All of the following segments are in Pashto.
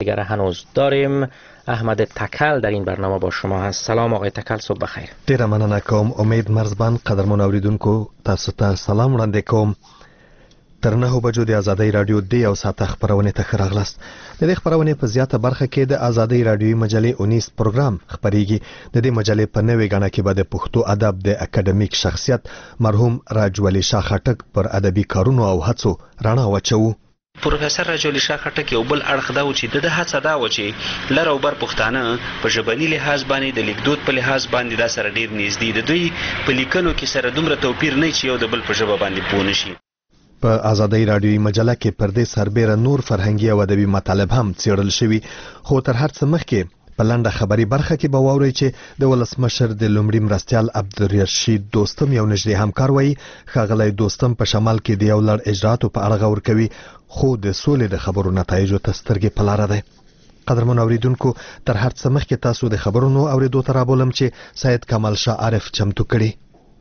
دیگر هنوز داریم. احمد تکل در این برنامه با شما هست. سلام آقای تکل، صبح بخیر. ډیره مننه کوم. امید مرزبان قدرمن اوریدونکو تاسو ته سلام وړاندې کوم. تر 9 بجو د ازادۍ رادیو د یو ساعت خبرونه ته راغلاست. د دې خبرونه په زیاته برخه کې د ازادۍ رادیوي مجلې 19 پروګرام خبريږي. د دې مجلې په نوې غاڼه کې به د پښتو ادب د اکیډمیک شخصیت مرحوم راجولی شاه خټک پر ادبي کارونو او هڅو رڼا واچو. پروفیسور راجولی شاه خټک یو بل اړخ دا و چې د هڅه دا و چې لر او بر پښتانه په ژبني لحاظ باندې د لیکدود په لحاظ باندې دا سره ډیر نږدې دي. دوی په لیکنو کې سره دومره توپیر نه چې یو د بل په ژبه باندې پوه نشي. په ازادۍ رادیوي مجله کې پر دې سربېره نور فرهنګي او ادبي مطالب هم څېړل شوي، خو تر هر څه مخکې په لنډه خبري برخه کې به واورئ چې د ولسمشر د لومړي مرستیال عبدالرشید دوستم یو نږدې همکار وایي ښاغلی دوستم په شمال کې د یو لړ اجرااتو په اړه غور کوي، خو د سولې د خبرو نتایجو ته سترګې په لاره دی. قدرمن اوریدونکو، تر هر څه مخکې تاسو د خبرونو اورېدو ته رابولم چې سید کمال شاه عارف چمتو کړي.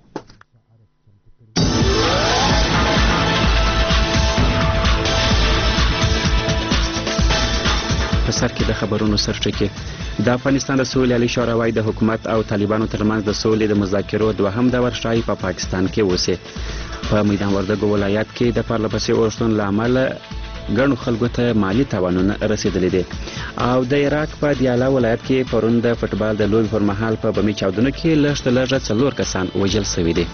په سر کې د خبرونو سرچکه د افغانستان د سولې عالی شورا د حکومت او طالبانو ترمنځ د سولې د مذاکرو دوهم دور شای په پاکستان کې وسه. په میدان وردګو ولایت کې د پرلپسې اورښتون لامل ګڼو خلکو ته مالی تاوانونه رسیدلې دي او د عراق په دیالا ولایت کې پرون د فوتبال د لوبې پر مهال په بمي چاودنو کې لږ 4 کسان وژل شوي دي.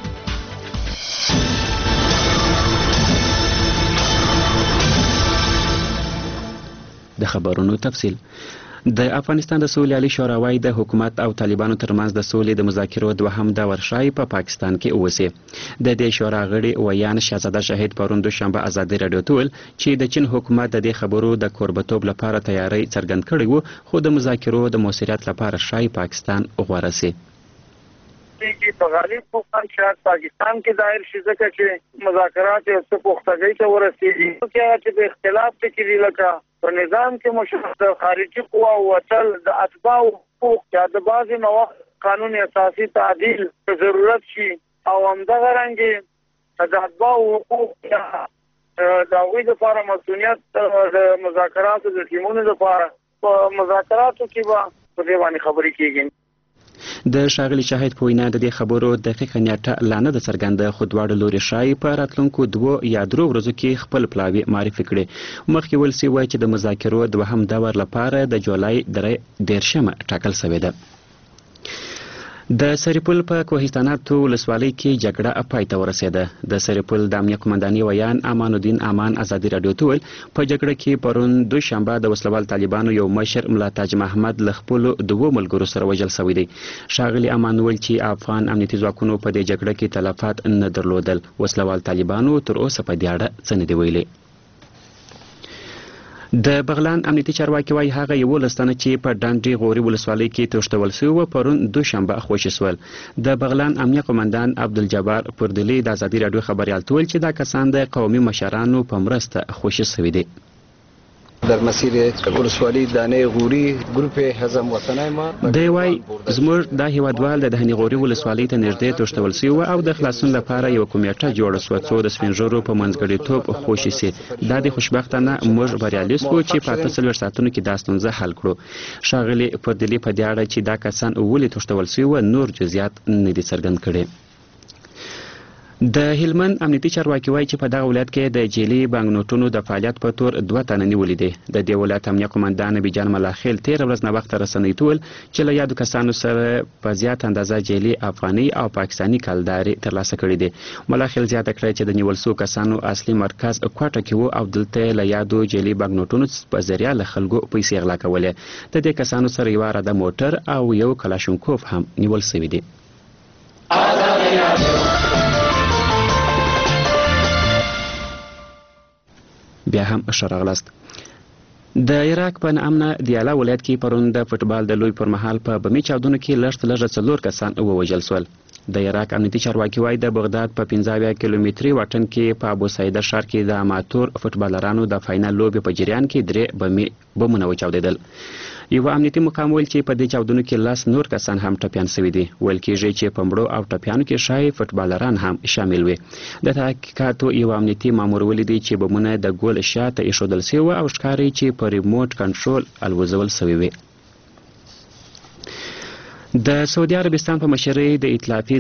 د خبرونو تفصیل. د افغانستان د سولې عالی شورا د حکومت او طالبانو ترمنځ د سولې د مذاکرو دوهم دور شای په پاکستان کې اوسه. د دې شورا غړي ویان شهزاده شهید پرون دوشنبه ازادۍ رادیو ته ویل چې د چین حکومت د دې خبرو د کوربتوب لپاره تیاری څرګند کړی وو، خو د مذاکرو د موثریت لپاره شای پاکستان غوړه سي. په غالب حکومت شاید پاکستان کې ظاهر شي ځکه چې مذاکرات یو څه پختګۍ ته ورسېږي چې په اختلاف کې لکه په نظام کې مشرف خارجي قوا وتل د اتباع حقوق یا د بعضې مواد قانون اساسي تعدیل ضرورت شي او همدغه رنګې د اتباع حقوق یا د هغوی لپاره مسؤلیت د مذاکراتو د ټیمونو لپاره په مذاکراتو کې به په دې باندې خبرې کېږي. د ښاغلي شاهد په وینا د دې خبرو دقیقه نیټه لا نه ده څرګنده، خو دواړه لوري ښایي په راتلونکو 2 یا 3 ورځو کې خپل پلاوي معرفي کړي. مخکې ویل شوي چې د مذاکرو دوهم دور لپاره د جولای 13 ټاکل شوې ده. د سرپل په کوهستانات ولسوالۍ کې جګړه پای ته ورسېده. د سرپل د امنیه قومندانۍ ویان امان الدین امان ازادي رادیو ته ویل په جګړه کې پرون دوشنبه د وسلوال طالبانو یو مشر ملا تاج محمد له خپلو 2 ملګرو سره وژل شوی دی. ښاغلي امان ویل چې افغان امنیتي ځواکونو په دې جګړه کې تلفات نه درلودل. وسلوال طالبانو تر اوسه په دې اړه څه نه دی ویلي. د بغلان امنیتي چارواکي وايي هغه 11 تنه چې په ډانډي غوري ولسوالۍ کې تښتول شوي پرون دوشنبه خوشي شول. د بغلان امنیه قومندان عبدالجبار پردلی د ازادي رادیو خبريال ته ویل چې دا کسان د قومي مشرانو په مرسته خوشي شوي دي. در مسیر ولسوالی دانه غوري ګروپ حزم وطنای ما دی وای زموږ د هیوادوال د دهنی غوري ولسوالی ته نږدې تښتول شوی او د خلاصون لپاره یو کمیټه جوړه شوه څو د سپینژورو په منځګړیتوب خوشي سي. دا د خوشبختانه موږ بریالي شو چې په 48 ساعتونو کې دا ستونزه حل کړو. ښاغلي پردلی په دې اړه چې دا کسان ولې تښتول شوی نور جزئیات نه دي څرګند کړي. د هلمند امنیتي چارواکي وايي چې په دغه ولایت کې د جیلي بانکنوټونو د فعالیت په تور 2 تنه نیولې دي. د دې ولایت امنیه قومندان بیجان ملاخیل 13 ورځ نه وخت رسنۍ ټول چې له یادو کسانو سره په زیات اندازه جیلي افغاني او پاکستاني کلداري ترلاسه کړي دي. ملاخیل زیاته کړې چې د نیول شو کسانو اصلي مرکز کوټه کې وو او دلته له یادو جیلي بانکنوټونو په ذریعہ له خلکو پیسې غلا کولې. د دې کسانو سره یو راده موټر او یو کلاشینکوف هم نیول شوی دی. بیا هم شرغلاست. د عراق په نامنه دیالا ولایت کې پرون د فوتبال د لوبې پر مهال په بمي چاودنو کې لږ 4 کسان ووژل شول. د عراق امنیتي چارواکي وایي د بغداد په 15 کیلومتري واټن کې په ابو سعیده ښار کې د اماتور فوټبالرانو د فاینل لوبې په جریان کې 3 بمونه وچاودېدل. یو امنیتي مقام ویل چې په دې چاودنو کې 10 نور کسان هم ټپیان شوي دي. ویل کېږي چې په مړو او ټپیانو کې شاید فوټبالران هم شامل وي. د تحقیقاتو یو امنیتي مامور ولیدي چې بمونه د ګول شاته ایښودل شوي او ښکاري چې په ریموټ کنټرول الوزول شوي وي. د سعودي عربستان په مشرۍ د ائتلافي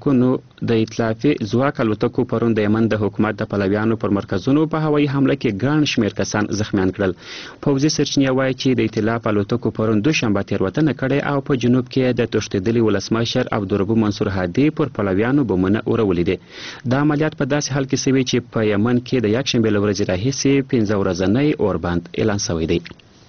ځواک الوتکو پرون د یمن د حکومت د پلویانو پر مرکزونو په هوایي حمله کې ګڼ شمېر کسان زخمیان کړل. پوځي سرچینې وایي چې د ائتلاف الوتکو پرون دوشنبه تېروتنه کړې او په جنوب کې د تښتېدلي ولسمشر عبدالرب منصور هادي پر پلویانو بمونه اورولي دي. دا عملیات په داسې حال کې شوي چې په یمن کې د یکشنبې له ورځې راهیسې 15 ورځنی اوربند اعلان شوی دی.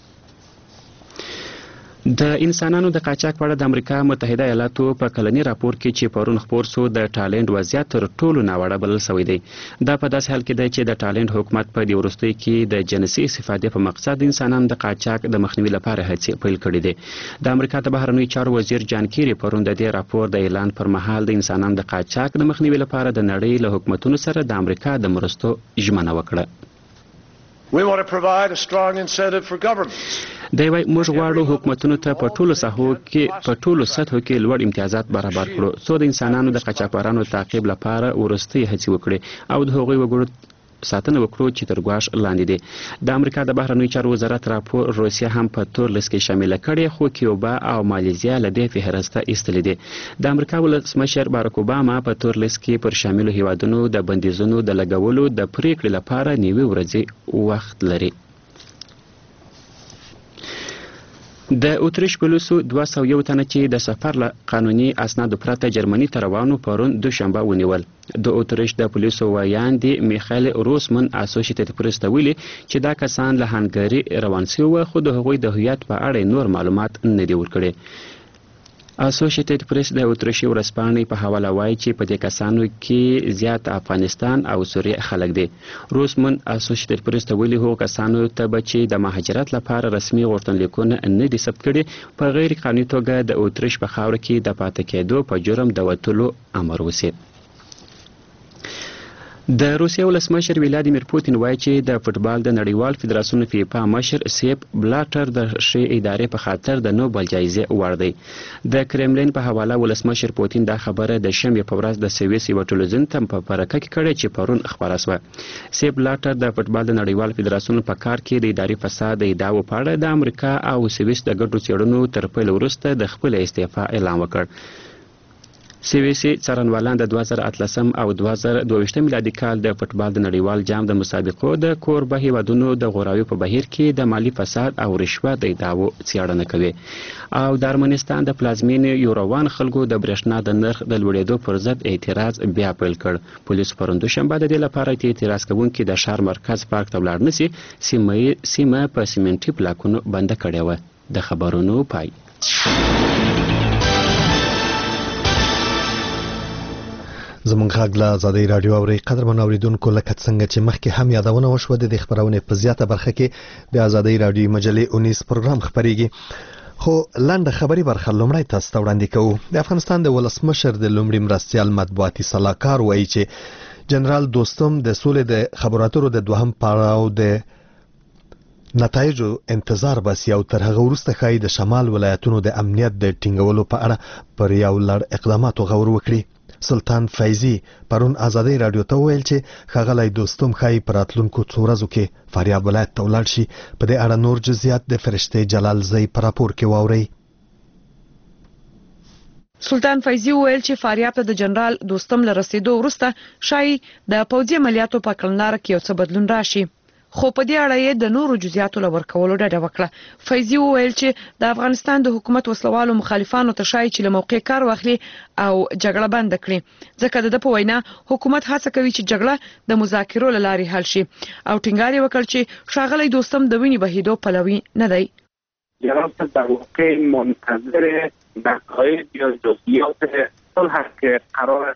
د انسانانو د قاچاق په اړه د امریکا متحده ایالاتو په کلني راپور کې چې پرون خپور شو د ټالنټ وضعیت تر ټولو ناوړه بلل شوی دی. دا په داسې حال کې دی چې د ټالنټ حکومت په دې وروستیو کې د جنسي استفادې په مقصد د انسانانو د قاچاق د مخنیوي لپاره هڅې پیل کړې دي. د امریکا د بهرنیو چارو وزیر جان کیری پرون د دې راپور د اعلان پر مهال د انسانانو د قاچاق د مخنیوي لپاره د نړۍ له حکومتونو سره د امریکا د مرستو ژمنه وکړه. We want to provide a strong incentive for governments. دی وايي موږ غواړو حکومتونو ته په ټولو سطحو کې لوړ امتیازات برابر کړو څو د انسانانو د قاچاقبرانو تعقیب لپاره ورستۍ هڅې وکړي او د هغوی وګړو ساتنه وکړو چې تر ګواښ لاندې دي. د امریکا د بهرنیو چارو وزارت راپور روسیه هم په تور لیست کې شامله کړې خو کیوبا او مالیزیا له دې فهرسته ایستلې دي. د امریکا ولسمشر باراک اوباما په تور لیست کې پر شاملو هیوادونو د بندیزونو د لګولو د پریکړې لپاره 9 ورځې وخت لري. د اتریش پولیسو 201 تنه چې د سفر له قانوني اسنادو پرته جرمني ته روانو پرون دوشنبه ونیول. د اتریش د پولیسو وایاندې میخایل روسمن اسوسییټډ پریس ته ویلي چې دا کسان له هنګري روان شوي خو د هغوی د هویت په اړه نور معلومات نه دي ورکړي. اسوسییټډ پریس د اتریشي ورځپاڼې په حواله وایي چې په دې کسانو کې زیات افغانستان او سوریه خلک دي. روسمن اسوسییټډ پریس ته ویلي هغو کسانو ته به چې د مهاجرت لپاره رسمي غوښتنلیکونه نه دي ثبت کړي په غیر قانوني توګه د اتریش په خاوره کې د پاتې کېدو په جرم د وتلو امر وشي. د روسیې ولسمشر ولادیمیر پوتین وایي چې د فوټبال د نړیوال فدراسیون فیفا مشر سیپ بلاټر د ښې ادارې په خاطر د نوبل جایزې وړ دی. د کرملین په حواله ولسمشر پوتین دا خبره د شنبې په ورځ د سویس یوه ټلویزیون ته په مرکه کې کړې چې پرون خپره شوه. سیپ بلاټر د فوټبال د نړیوال فدراسیون په کار کې د اداري فساد د ادعاو په اړه د امریکا او سویس د ګډو څېړنو تر پیل وروسته د خپل استعفا اعلان وکړ. سویسي څارنوالان د 2018 او 2022 میلادي کال د فوټبال د نړیوال جام د مسابقو د کوربه هیوادونو د غوراوي په بهیر کې د مالی فساد او رشوت د ادعاو څېړنه کوي. او د ارمنستان د پلازمینې یوروان خلکو د برېښنا د نرخ د لوړېدو پر ضد اعتراض بیا پیل کړ. پولیسو پرون دوشنبه د دې لپاره چې اعتراض کوونکي د ښار مرکز پارک ته ولاړ نشي سیمه په سیمنټي پلاکونو بنده کړې وه. د خبرونو پای. زمونږ غږ له ازادۍ راډیو اورئ. قدرمن اوریدونکو لکه څنګه چې مخکې هم یادونه وشوه د دې خپرونې په زیاته برخه کې د ازادۍ راډیو مجلې 19 پروګرام خپریږي خو لنډه خبري برخه لومړی تاسو ته وړاندې کوو. د افغانستان د ولسمشر د لومړي مرستیال مطبوعاتي سلاکار وایي چې جنرال دوستم د سولې د خبرو اترو د دوهم پړاو د نتایجو انتظار باسي او تر هغه وروسته ښایي د شمال ولایتونو د امنیت د ټینګولو په اړه پر یو لړ اقداماتو غور وکړي. سلطان فیضی پرون ازادۍ راډیو ته ویل چې ښاغلی دوستم ښایي په راتلونکو څو ورځو کې فاریاب ولایت ته ولاړ شي. په دې اړه نور جزئیات د فرشتې جلال زی په راپور کې واورئ. سلطان فیضی ویل چې فاریاب ته د جنرال دوستم له رسیدو وروسته شایي د پوځي عملیاتو په کړنلاره کې یو څه بدلون راشي. خو په دې اړه یې د نورو جزئیاتو له ورکولو ډډه وکړه. فیضي وویل چې د افغانستان د حکومت وسلوالو مخالفانو ته شایي چې له موقع کار واخلي او جګړه بند کړي ځکه د په وینا حکومت هڅه کوي چې جګړه د مذاکرو له لارې حل شي او ټینګار وکړ چې ښاغلی دوستم د وینې بهیدو پلوي نه دی. جناب در واقع منتظر نتایج یا جزئیات صلح که قرار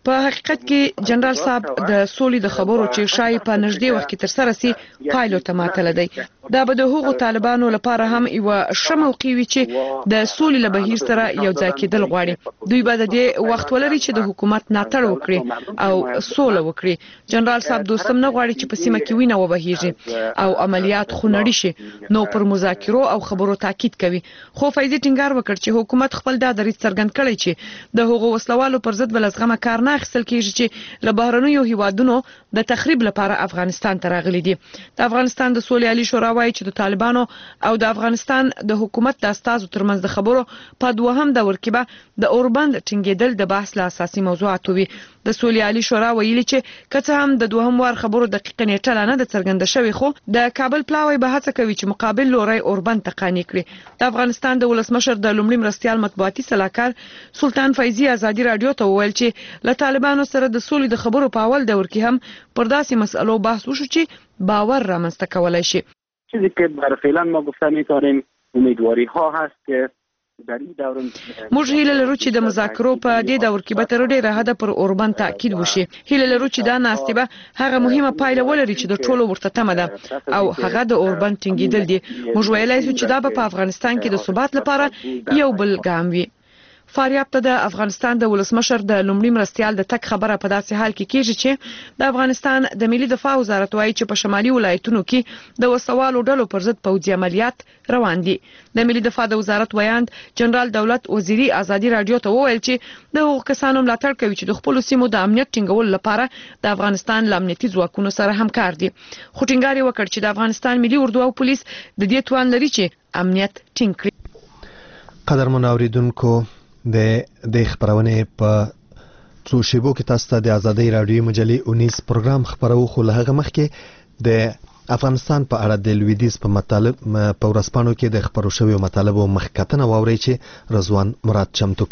په حقیقت کې جنرال صاحب د سولې د خبرو چې شای په نږدې وخت کې تر سره سي پایلو ته ماتل دی. دا به د هغو طالبانو لپاره هم یو شموقي وي چې د سولې له بهیر سره یو ځای کېدل غواړي. دوی به د دې وخت ولري چې د حکومت ناتړ وکړي او سوله وکړي. جنرال صاحب دوستم نه غواړي چې په سیمه کې وینه وبهیږي او عملیات خونړي شي، نو پر مذاکرو او خبرو تاکید کوي. خو فیضي ټینګار وکړ چې حکومت خپل د دریځ څرګند کړی چې د هغو وسلوالو پر ضد بل ازغمه کار نه اخیستل کیږي چې له بهرنیو هیوادونو د تخریب لپاره افغانستان ته راغلي دي. د افغانستان د سولې عالی شورا وايي چې د طالبانو او د افغانستان د حکومت د استازو ترمنځ د خبرو په دوهم دور کې به د اوربند ټینګېدل د بحث له اساسي موضوعاتو وي. د سولې عالی شورا ویلي چې کڅه هم د دوهم وار خبرو دقیقه نیټه نه د څرګنده شوی، خو د کابل پلاوی به هڅه کوي چې مقابل لوري اوربند تقانی کړي. د افغانستان د ولسمشر د لومړي مرستيال مطبوعاتي صلاحکار سلطان فیضي ازادي رادیو ته وویل چې له طالبانو سره د سولې د خبرو په اول دور کې هم پر داسې مسئلو بحث وشو چې باور رامنځته کولای شي. چیزی که برای فعلا ما گفته می‌تونیم امیدواری ها هست که در این دوران موږ هیله لرو چې د مذاکرو په دې دور کې به تر ډیره حده پر اوربند تاکید وشي. هیله لرو چې دا ناستې به هغه مهمه پایله ولري چې د ټولو ورته تمه ده او هغه د اوربند ټینګېدل دي. موږ ویلای شو چې دا به په افغانستان کې د ثبات لپاره یو بل ګام وي. فاریاب ته د افغانستان د ولسمشر د لومړي مرستيال د تک خبره په داسې حال کې کیږي چې د افغانستان د ملي دفاع وزارت وايي چې په شمالي ولایتونو کې د وسوالو ډلو پر ضد پوځي عملیات روان دي. د ملي دفاع د وزارت ویاند جنرال دولت وزیری ازادي رادیو ته وویل چې د هغو کسانو ملاتړ کوي چې د خپل سیمو د امنیت ټینګولو لپاره د افغانستان له امنیتي ځواکونو سره همکار دي. خو ټینګار یې وکړ چې د افغانستان ملي اردو او پولیس د دې توان لري چې امنیت ټینګ کړي. قدرمن اوریدونکو د خبرونه په څو شیبو کې تاسو ته د ازادي رادیو مجلې 19 پروګرام خبرو، خو له هغه مخکې د افغانستان په اړه د لویدیز په مطالب په ورسپانو کې د خبرو شویو مطالبو مخکتنه واوري چې رضوان مراد چمتو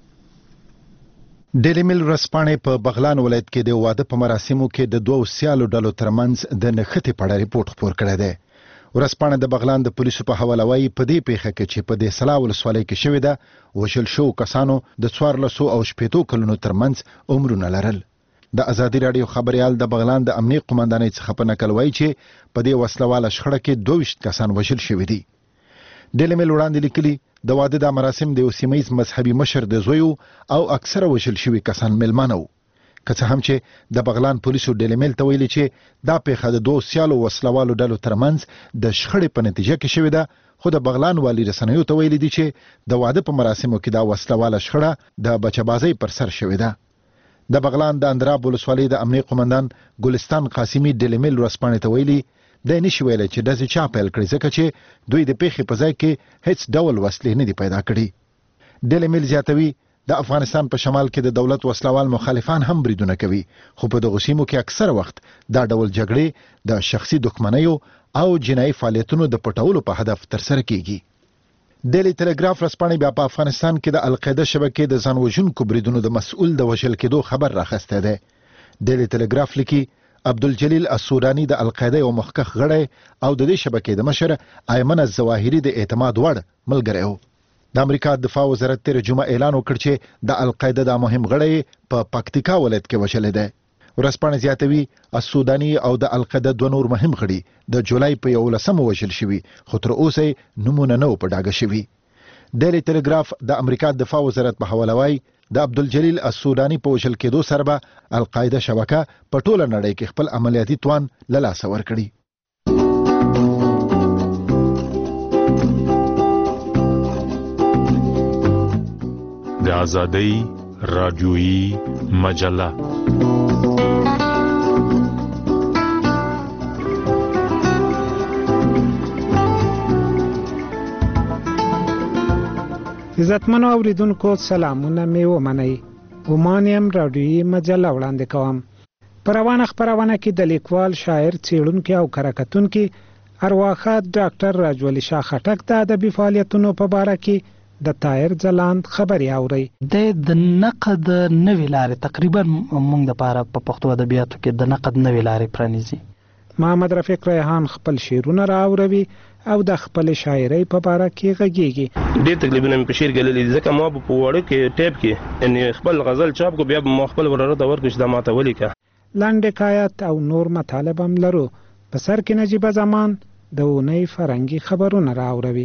کړي. ډیلی میل ورسپانې په بغلان ولایت کې د واده په مراسمو کې د دوه سیالو ډلو ترمنځ د نښتې په اړه ریپورت خپور کړی دی. ورسپانه د بغلان د پولیسو په حواله وايي په دې پیښه کې چې په دې سلا ولسوالۍ کې شوې ده وشل شو کسانو د 14 او 15 کلونو ترمنځ عمرونه لرل. د ازادي رادیو خبريال د بغلان د امنیت قومندانۍ څخه په نقل وايي چې په دې وسلواله شخړه کې 22 کسان وشل شوي دي. ډیلی میل وړاندې لیکلي د واده د مراسم د سیمایي مذهبي مشر د زوی او اکثره وشل شوي کسان ملمانه وو. که څه هم چې د بغلان پولیسو ډیلی میل ته ویلي چې دا پیښه د دوه سیالو وسلوالو ډلو ترمنځ د شخړې په نتیجه کې شوې ده، خو د بغلان والی رسنیو ته ویلي دي چې د واده په مراسمو کې دا وسلواله شخړه د بچبازۍ پر سر شوې ده. د بغلان د اندراب ولسوالۍ د امنیت قومندان ګلستان قاسمي ډیلی میل ورسپانې ته ویلي د نشي ویل چې داسې چا پیل کړی ځکه چې دوی د پیښې په ځای کې هیڅ ډول وسلې نه دي پیدا کړي. ډیلی میل زیاتوي د افغانستان په شمال کې د دولت وسلوال مخالفان هم بریدونه کوي، خو په دغه سیمو کې اکثر وخت دا ډول جګړې د شخصي دښمنیو او جنایي فعالیتونو د پټولو په هدف ترسره کیږي. ډیلی ټلګراف رسپانې بیا په افغانستان کې د القاعده شبکې د ځانوژونکو بریدونو د مسؤل د وژل کېدو خبر راخسته ده. ډیلی ټلګراف لیکي عبدالجلیل السورانی د القاعده یو مخکښ غړی او د دې شبکې د مشر ایمن الظواهری د اعتماد وړ ملګری و. د امریکا دفاع وزارت تیر جمعه اعلان وکړ چې د القاعده د مهم غړی په پکتیکا ولایت کې وشل دی. ورسپانې زیاتوي السودانی او د القاعده دوه نور مهم غړي د جولای په 11 وشل شوي، خو تر اوسه نمونه نه په ډاګه شوي. ډیلی ټلګراف د امریکا دفاع وزارت په حواله وايي د عبدالجلیل السودانی په وشل کېدو سره به القاعده شبکه په ټوله نړۍ کې خپل عملیاتي توان له لاسه ورکړي. د ازادۍ رادیویی مجله عزتمنو اوریدونکو سلامونه مې ومنئ. ومانیم رادیویی مجله وړاندې کوم. په روانه خپرونه کې د لیکوال، شاعر، څېړونکي او کره کتونکي ارواښاد ډاکټر راجولي شاه خټک د ادبي فعالیتونو په باره کې د طاهر ځلاند خبري اوري. د نقد نوې لارې تقریبا موږ لپاره په پښتو ادبیاتو کې د نقد نوې لارې پرانیزي. محمد رفیق ریحان خپل شعرونه راوړي او د خپل شاعرۍ په اړه کې غږیږي. ډېر تکلیفونه مې په شعر کې لیدلي ځکه ما په وړو کې ټیپ کې یعنې خپل غزل چاپ کو بیا ما خپل وراره ته ورکړ چې دا ماته ولیکه. لنډ حکایت او نور مطالب هم لرو. په سر کې نجیبه زمان د اونۍ فرهنګي خبرونه راوړوي.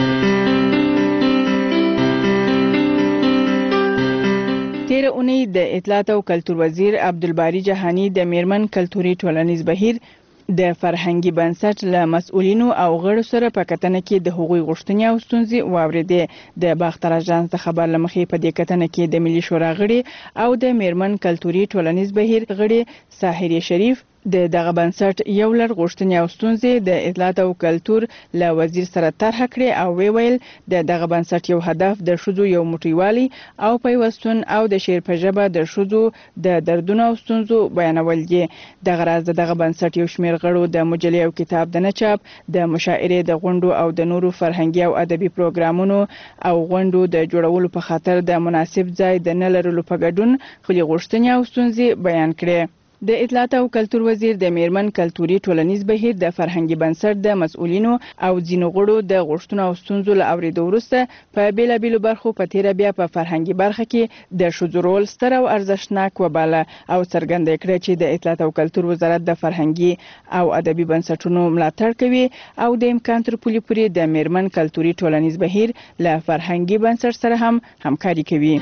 تیر اونۍ د اطلاعات او کلتور وزیر عبدالباری جهانی د میرمن کلتوري ټولنیز بهیر د فرهنګي بنسټ له مسؤلینو او غړو سره په کتنه کې د هغوی غوښتنې او ستونزې واورېدې. د باختر اژانس د خبر له مخې په دې کتنه کې د ملي شورا غړي او د میرمن کلتوري ټولنیز بهیر غړي ساحر شریف د دغه بنسټ یو لړ غوښتنې او ستونزې د اطلاعات او کلتور له وزیر سره طرح کړې او ویل د دغه بنسټ یو هدف د ښځو یو موټیوالي او پیوستون او د شعر په ژبه د ښځو د دردونو او ستونزو بیانول دي. دغه راز دغه بنسټ یو شمېر غړو د مجلې او کتاب د نه چاپ د مشاعرې د غونډو او د نورو فرهنګي او ادبي پروګرامونو او غونډو د جوړولو په خاطر د مناسب ځای د نه لرلو په ګډون خپلې غوښتنې او ستونزې بیان کړې. د اطلاعات او کلتور وزیر د میرمن کلتوري ټولنیز بهیر د فرهنګي بنسټ د مسؤلینو او ځینو غړو د غوښتنو او ستونزو له اورېدو وروسته په بیلابیلو برخو په تیره بیا په فرهنګي برخه کې د ښځو رول ستر او ارزښتناک وباله او څرګنده کړه چې د اطلاعات او کلتور وزارت د فرهنګي او ادبي بنسټونو ملاتړ کوي او د امکان تر پولې پورې د میرمن کلتوري ټولنیز بهیر له فرهنګي بنسټ سره هم همکاري کوي.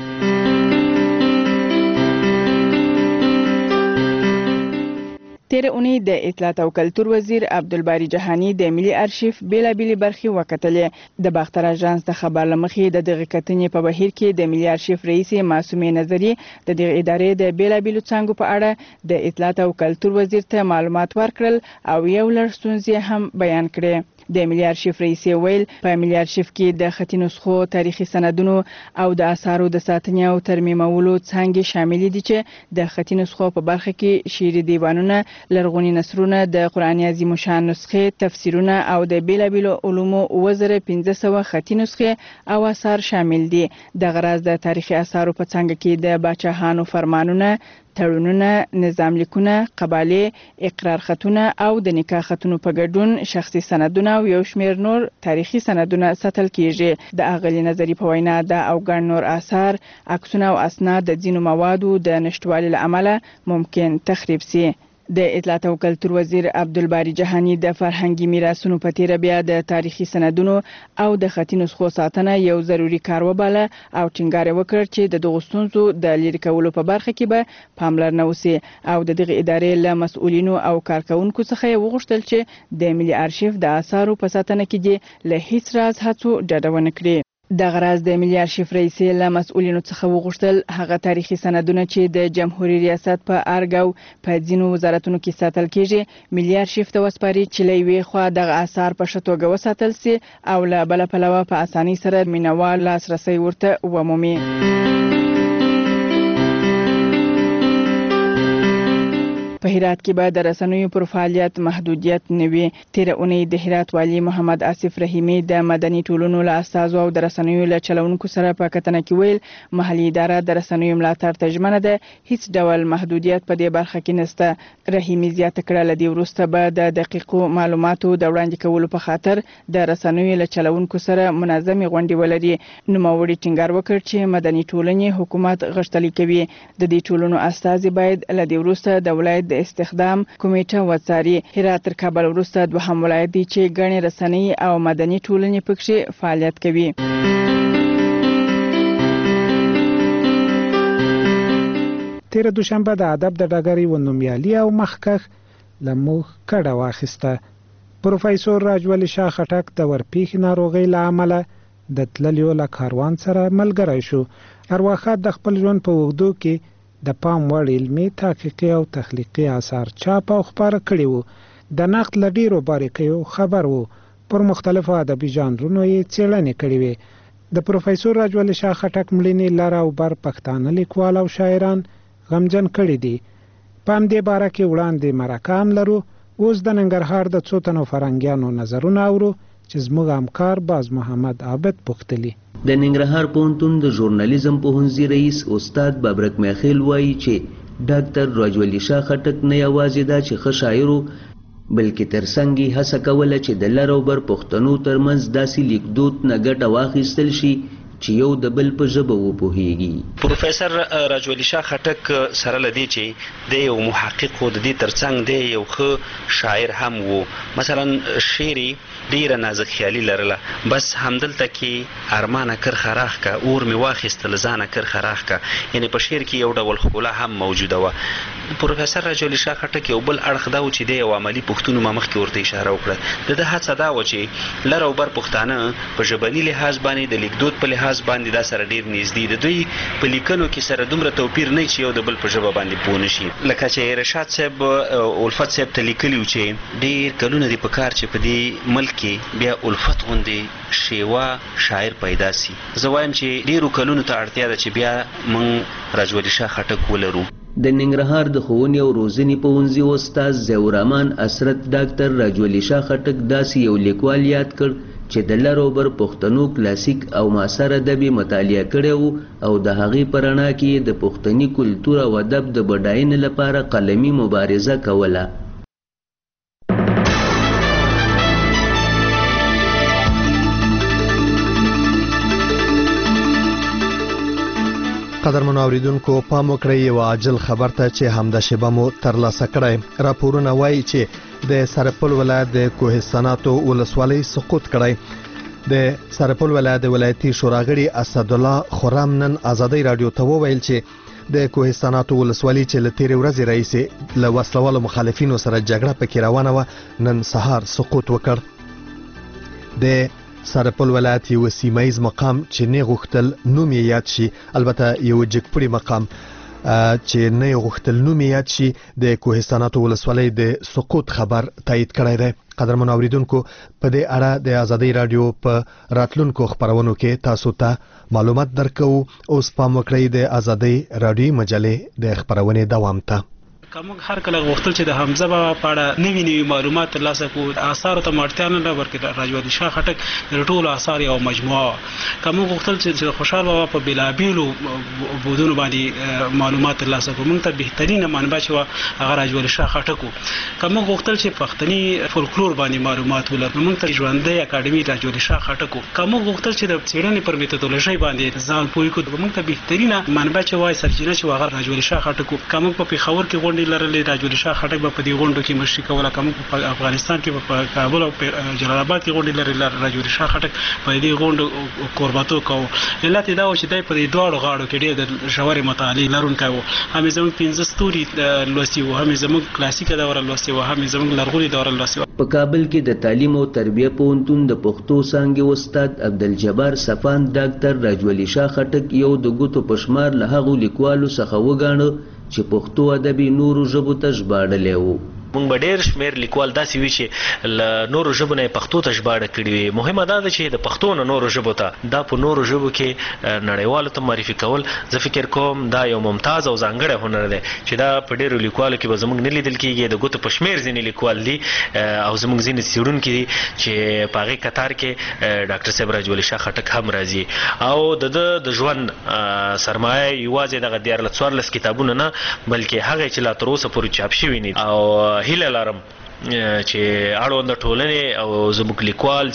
تیر اونۍ د اطلاعات او کلتور وزیر عبدالباری جهانی د ملي ارشیف بیلابیلې برخې وکتلې. د باختر اژانس د خبر له مخې د دغه کتنې په بهیر کې د ملي ارشیف رئیس معصومې نظري د دغه ادارې د بیلابیلو څانګو په اړه د اطلاعات او کلتور وزیر ته معلومات ورکړل او یو لړ ستونزې هم بیان کړې. د ملي ارشیف رئیس ویل په ملي ارشیف کې د خطي نسخو، تاریخي سندونو او د آثارو د ساتنې او ترمیمولو څانګې شامل دي چې د خطي نسخو په برخه کې شعري دیوانونه، لرغوني نثرونه، د قرآن عظیم شان نسخې، تفسیرونه او د بیلابیلو علومو 1500 خطي نسخې او آثار شامل دي. دغه راز د تاریخي آثارو په څانګه کې د باچاهانو فرمانونه، تړونونه، نظام لیکونه، قبالې، اقرار خطونه او د نکاح خطونو په ګډون شخصي سندونه او یو شمېر نور تاریخي سندونه ساتل کیږي. د اغلي نظری په وینا دا او ګڼ نور آثار، عکسونه او اسناد د ځینو موادو د نشټوالي له امله ممکن تخریب سي. د اطلاعات او کلتور وزیر عبدالباری جهانی د فرهنګي میراثونو په تیره بیا د تاریخي سندونو او د خطي نسخو ساتنه یو ضروري کار وباله او ټینګار وکړ چې د دغو ستونزو د لرې کولو په برخه کې به پاملرنه وسي او د دغه ادارې له مسؤلینو او کارکونکو څخه یې وغوښتل چې د ملي ارشیف د آثارو په ساتنه کې دې له هیڅ راز هڅو ډډه ونه کړي. دغه راز د ملي ارشیف رئیس له مسؤلینو څخه وغوښتل هغه تاریخي سندونه چې د جمهوریت ریاست په ارګ او په ځینو وزارتونو کې ساتل کیږي ملي ارشیف ته وسپاري چې له یوې خوا دغه آثار په ښه توګه وساتل سي او له بله پلوه په اسانۍ سره مینوال لاسرسی ورته ومومي. په هرات کې به د رسنیو پر فعالیت محدودیت نه وي. تیر اونۍ د هرات والی محمد آصف رحیمی د مدني ټولنو له استازو او د رسنیو له چلونکو سره په کتنه کې ویل محلي اداره د رسنیو ملاتړ ته ژمنه ده، هیڅ ډول محدودیت په دې برخه کې نشته. رحیمی زیاته کړه له دې وروسته به د دقیقو معلوماتو د وړاندې کولو په خاطر د رسنیو له چلونکو سره منظمې غونډې ولري. نوموړي ټینګار وکړ چې مدني ټولنې حکومت غښتلي کوي. د دې ټولنو استازي باید له دې وروسته د ولایت استخدام کمیټه وڅاري. هرات تر کابل وروسته دوهم ولایت دی چې ګڼې رسنۍ او مدني ټولنې پکې فعالیت کوي. تیر دوشنبه د ادب د ډګر یو نومیالي او مخکښ لموږ کډه واخیسته. پروفیسور راجولی شاه خټک د ورپېښې ناروغۍ له امله د تللیو له کاروان سره ملګری شو. ارواښاد د خپل ژوند په اوږدو کې د پام وړ علمي، تحقیقي او تخلیقي آثار چاپ او خپاره کړي وو. د نقد له ډېرو باریکیو خبر وو. پر مختلفو ادبي ژانرونو یې څېړنې کړې وې. د پروفیسور راجولی شاه خټک مړینې لر او بر پښتانه لیکوال او شاعران غمجن کړي دي. په همدې باره کې وړاندې مرکه هم لرو. اوس د ننګرهار د څو تنو فرهنګیانو نظرونه اورو چې زموږ همکار باز محمد عابد پوښتلي. د ننګرهار پوهنتون د ژورنالیزم پوهنځي رئیس استاد بابرک میخیل وایي چې ډاکټر راجولی شاه خټک نه یوازې دا چې ښه شاعر و بلکې ترڅنګ یې هڅه کوله چې د لر او بر پښتنو ترمنځ داسې لیکدود نه ګټه واخیستل شي چې یو د بل په ژبه وپوهیږي. پروفیسور راج ولی شاه خټک سره لدی چې د یو محقق و د دې ترڅنګ د یو ښه شاعر هم وو. مثلا شعري ډیره نازک خیالي لرله، بس همدلته کې ارمانه کرخه راخ کا اور می واخیستل ځانه کرخه راخ کا، یعنی په شعر کې یو ډول ښکلا هم موجوده و. پروفیسور راج ولی شاه خټک یو بل اړخ دا و چې د یو عملی پښتون ما مخکې ورته اشاره وکړه. د هڅه دا و چې لر او بر پښتانه په ژبني لحاظ باندې د لیکدود په لحاظ باندې دا سره ډیر نږدې دي. دوی په لیکنو کې سره دومره توپیر نه چې یو د بل په ژبه باندې پوه نشي. لکه چې رشاد صاحب الفت صاحب ته لیکلي و چې ډیر کلونه دي په کار چې په دې ملک کې بیا الفت غوندې شیوا شاعر پیدا سي. زه وایم چې ډیرو کلونو ته اړتیا ده چې بیا موږ راج ولی شاه خټک ولرو. د ننګرهار د ښوونې او روزنې پوهنځي استاد ضیاءالرحمن اسرت ډاکټر راج ولی شاه خټک داسې یو لیکوال یاد کړ چې د لر او بر پښتنو کلاسیک او معاصر ادب مطالعه کړی و او د هغې په رڼا کې د پښتني کلتور او ادب د بډاینې لپاره قلمي مبارزه کوله. قدرمنو اوریدونکو پام وکړئ یو عاجل خبر ته چې همدا شیبه مو ترلاسه کړی. راپورونه وایي چې د سرپل ولایت د کوهستاناتو ولسوالۍ سقوط کړی. د سرپل ولایت د ولایتي شوراغړي اسدالله خرم نن ازادي رادیو ته وویل چې د کوهستاناتو ولسوالۍ چې له تیرې ورځې راهیسې له وسلوالو مخالفینو سره جګړه پکې روانه وه نن سهار سقوط وکړ. د سرپل ولایت یو سیمایز مقام چې نه غوښتل نوم یې یاد شي، البته یو جګپوړي مقام چې نه غوښتل نوم یې یاد شي، د کوهستاناتو ولسوالۍ د سقوط خبر تایید کړی دی. قدرمنو اوریدونکو په دې اړه د ازادي رادیو په راتلونکو خبرونو کې تاسو ته معلومات درکو. اوس پام وکړئ د ازادي رادیو مجلې د خبرونې دوام ته. کوم هر کله غوښتل چې د حمزه بابا په اړه نوي معلومات ترلاسه کړو. آثار ته اړتیا نه لري ورکه راج ولی شاه خټک د ټولو آثار یو مجموعه. کوم غوښتل چې خوشحال بابا په بلابیلو بودونو باندې معلومات ترلاسه کړو. موږ ته بهترینه منبع چې هغه راج ولی شاه خټک. کوم غوښتل چې پښتني فولکلور باندې معلومات ولرو. موږ ته ژوندۍ اکاډمي راج ولی شاه خټک. کوم غوښتل چې د څېړنې پر میتودولوژي باندې ځان پوه کړو. موږ ته بهترینه منبع چې وای سرچینه چې هغه راج ولی شاه خټک. کوم په پیښور کې غونډې لرلې راج ولی شاه خټک په دې غونډو کې مشري کوله. کوم په افغانستان کې په کابل او جلال آباد کې غونډې لرلې راج ولی شاه خټک په دې غونډو قرباتو کوو. علت دا و چې دای په دې دواړو غاړو کې ډېر د ژورې مطالعې لرونکی و. هم زموږ 15 ستوري لوستي و، هم زموږ کلاسیکه دوره لوستي و، هم زموږ لرغونې دوره لوستي و. په کابل کې د تعلیم او تربیه پوهنتون د پښتو څانګې استاد عبدالجبار صفان ډاکټر راج ولی شاه خټک یو د ګوتو پشمار له هغو لیکوالو څخه وګاڼه چې پښتو ادب نورو ژبو ته ژباړلی و. مونږ به ډېر شمېر لیکوال داسې وي چې له نورو ژبو نه یې پښتو ته ژباړه کړي وي. مهمه دا ده چې د پښتو نه نورو ژبو ته دا په نورو ژبو کې نړیوالو ته معرفي کول زه فکر کوم دا یو ممتاز او ځانګړی هنر دی چې دا په ډېرو لیکوالو کې به زموږ نه لیدل کېږي. د ګوتو په شمېر ځینې لیکوال دي او زموږ ځینې څېړونکي دي چې په هغې کتار کې ډاکټر صاحب راج ولی شاه خټک هم راځي او د ده د ژوند سرمایه یوازې دغه 14 کتابونه نه بلکې هغه چې لا تر اوسه پورې چاپ شوي نه دي. او هیله لرم چې اړوند ټولنې او زموږ لیکوال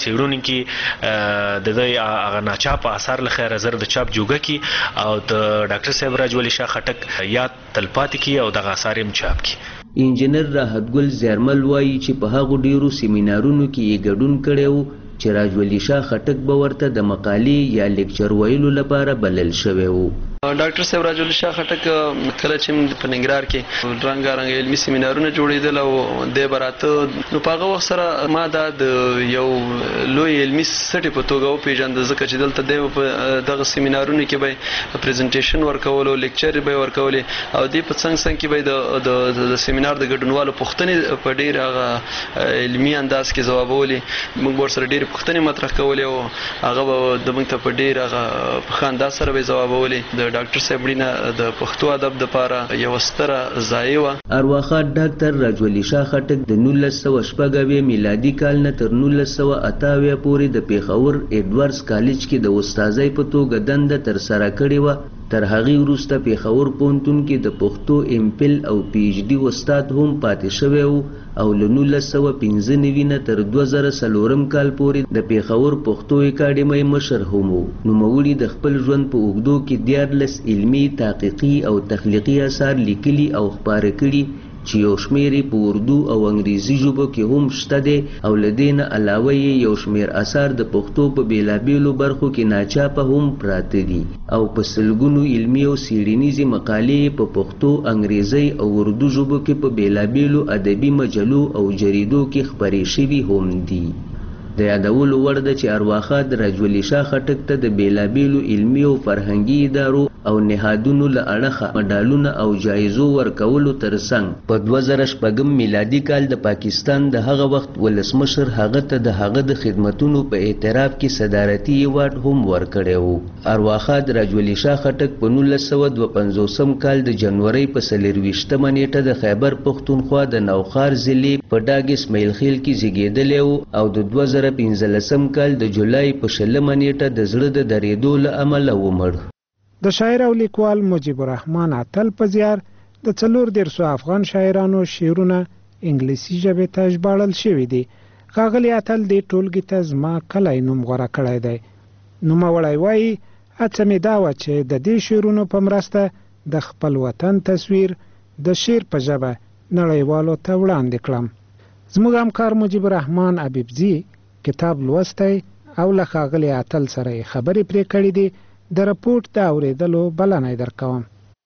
څېړونکي د دوی هغه ناچاپه اثار له خیره زر د چاپ جوګه کړي او د ډاکټر صاحب راج ولی شاه خټک یاد تلپاتې کړي او دغه اثار هم چاپ کړي. انجینر راحت ګل زیرمل وایي چې په هغو ډیرو سیمینارونو کې یې ګډون کړی و چې راج ولی شاه خټک به ورته د مقالې یا لیکچر ویلو لپاره بلل شوی و. ډاکټر صاحب راج ولی شاه خټک کله چې په ننګرهار کې رنګارنګ علمي سیمینارونه جوړېدل او د براته نو په هغه وخت سره ما دا د یو لوی علمي سټي په توګه وپېژاند ځکه چې دلته د په دغه سیمینارونو کې به پریزنټیشن ورکول او لیکچر به ورکول او د په څنګ کې به د سیمینار د ګډونوالو پوښتنې په ډیر هغه علمي انداز کې ځوابولې. موږ ورسره ډیر پوښتنې مطرح کولې او هغه به د موږ ته په ډیر هغه په انداز سره به ځوابولې. ډاکټر صاحب ډینه د پښتو ادب د لپاره یو ستره ځای و. ارواښاد ډاکټر راج ولی شاه خټک د 1906 میلادي کال نه تر 1988 پورې د پیښور ایډورډز کالج کې د استادۍ په توګه دنده تر سره کړې و تر هغې وروسته پېښور پوهنتون کې د پښتو MPhil او PhD استاد هم پاتې شوی و او له 1995 نه تر 2004 کال پورې د پېښور پښتو اکاډمۍ مشر هم و. نوموړي د خپل ژوند په اوږدو کې 14 علمي، تحقیقي او تخلیقي اثار لیکلي او خپاره کړي چې یو شمېر یې په اردو او انګریزي ژبو کې هم شته دی او له دې نه علاوه یې یو شمېر اثار د پښتو په بېلابېلو برخو کې ناچاپه هم پراته دي او په سلګونو علمي او څېړنیزې مقالې په پښتو، انګریزي او اردو ژبو کې په بېلابېلو ادبي مجلو او جریدو کې خپرې شوي هم دي. د یادولو وړ ده چې ارواښاد راجولي شاه خټک ته د بېلابېلو علمي او فرهنګي ادارو او نهادونو له اړخه مډالونه او جایزو ورکولو ترڅنګ په 2006 میلادي کال د پاکستان د هغه وخت ولسمشر هغه ته د هغه د خدمتونو په اعتراف کې صدارتي ایوارډ هم ورکړی و. ارواښاد راجولي شاه خټک په 1952 کال د جنورۍ په 24مه نیټه د خیبر پښتونخوا د نوخار ضلع په ډاګ اسماعیل خیل کې زیږېدلی و او د 2015 کال د جولای په 20مه نیټه د زړه د درېدو له امله ومړ. د شاعر او لیکوال مجيب الرحمن اتل په زیار د 14 افغان شاعرانو شعرونه انګلیسي ژبې ته ژباړل شوي دي. ښاغلي اتل دې ټولګې ته زما کلی نوم غوره کړی دی. نوموړی وایي هڅه مې دا وه چې د دې شعرونو په مرسته د خپل وطن تصویر د شعر په ژبه نړیوالو ته وړاندې کړم. زموږ همکار مجيب الرحمن حبیبزي کتاب لوستی او له ښاغلي اتل سره یې خبرې پرې کړې دي. د رپورټ د اورېدلو بلنه درکوم.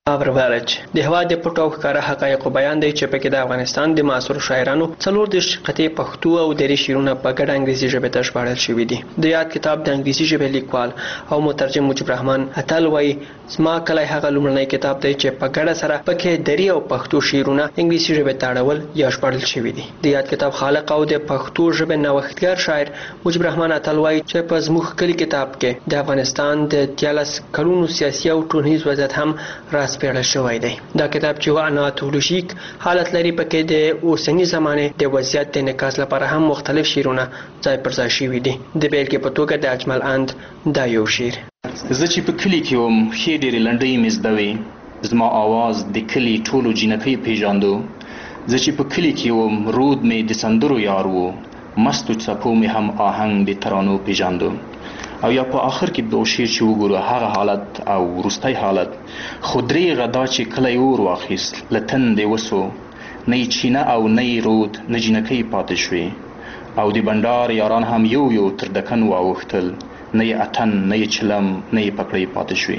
برج د هواد د پټو ښکارا حقایق بیان دی چې پکې د افغانستان د معاصر شاعرانو 14 قطعې پښتو او دري شعرونه په ګډه انګریزي ژبه ته ژباړل شوي دي. د یاد کتاب د انګریزي ژبې لیکوال او مترجم مجيب الرحمن اتل وایي زما کلی هغه لومړنی کتاب دی چې په ګډه سره پکې دري او پښتو شعرونه انګریزي ژبه ته اړول یا ژباړل شوي دي. د یاد کتاب خالق او د پښتو ژبې نوښتګر شاعر مجيب الرحمن اتل وایي چې په زموږ کلی کتاب کې د افغانستان د 13 کلونو سیاسي او ټولنیز وضعیت هم راسپړل شوی دی. دا کتاب چې اناتولوژیک حالت لري پکې د اوسنی زمانه د وضعیت د انعکاس لپاره هم مختلف شعرونه ځای پر ځای شوي دي. د بیلګې په توګه د اجمل اند دا یو شعر: زه چې په کلی کې وم ښې ډېرې لنډۍ مې زده وې، زما آواز د کلي ټولو جینکۍ پیژاندو. زه چې په کلی کې وم رود مې د سندرو یار و، مستو څپو مې هم آهنګ د ترانو پیژاندو. او یا په آخر کې د شعر چې وګورو هغه حالت او وروستی حالت خو درېغه دا چې کلی اور واخیست له تندې وسو، نه یې چینه او نه یې رود نه جینکۍ پاتې شوې، او د بنډار یاران هم یو یو تر دکن واوښتل، نه یې اتن نه یې چلم نه یې پکړۍ پاتې شوې.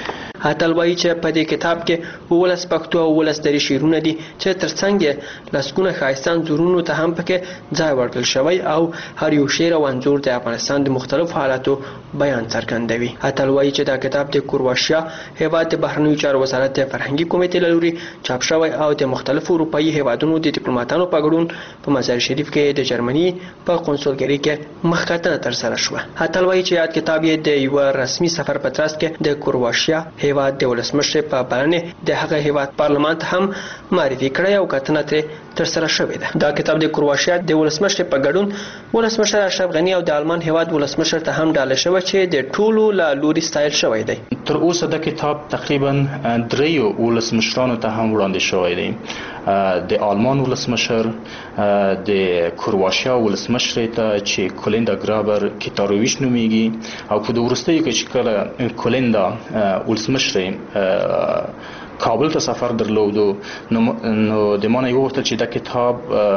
اتل وایي چې په دې کتاب کې 12 پښتو او 12 دري شعرونه دي چې ترڅنګ لسګونه ښایسته انځورونو ته هم پکې ځای ورکړل شوی او هر یو شعر او انځور د افغانستان د مختلفو حالاتو بیان څرګندوي. اتل وایي چې دا کتاب د کرواشیا هیواد د بهرنیو چارو وزارت د فرهنګي کمیټې له لوري چاپ شوی او د مختلفو اروپایي هیوادونو د ډیپلوماټانو په ګډون په مزار شریف کې د جرمني په قونسلګرۍ کې مخکتنه ترسره شوه. اتل وایي چې یاد کتاب یې د یو رسمي سفر په ترڅ کې د کرواشیا هیواد د ولسمشر په بلنې د هغه هیواد پارلمان ته هم معرفي کړی او کتنه ترسره شوې ده. دا کتاب د کرواشیا د ولسمشر په ګډون ولسمشر اشرف غنی او د آلمان هیواد ولسمشر ته هم ډالۍ شوی چې د ټولو له لوري ستایل شوی دی. تر اوسه د کتاب تقریبا 3 ولسمشرانو ته هم وړاندې شوی دی. د آلمان ولسمشر، د کرواشیا ولسمشر ته چې کولیندا ګرابر کیتاروویچ نومیږي، او په وروستیو کې چې کله کولیندا ولسمشر کابل ته سفر درلودو نو د مانه یو وخت چې د کتاب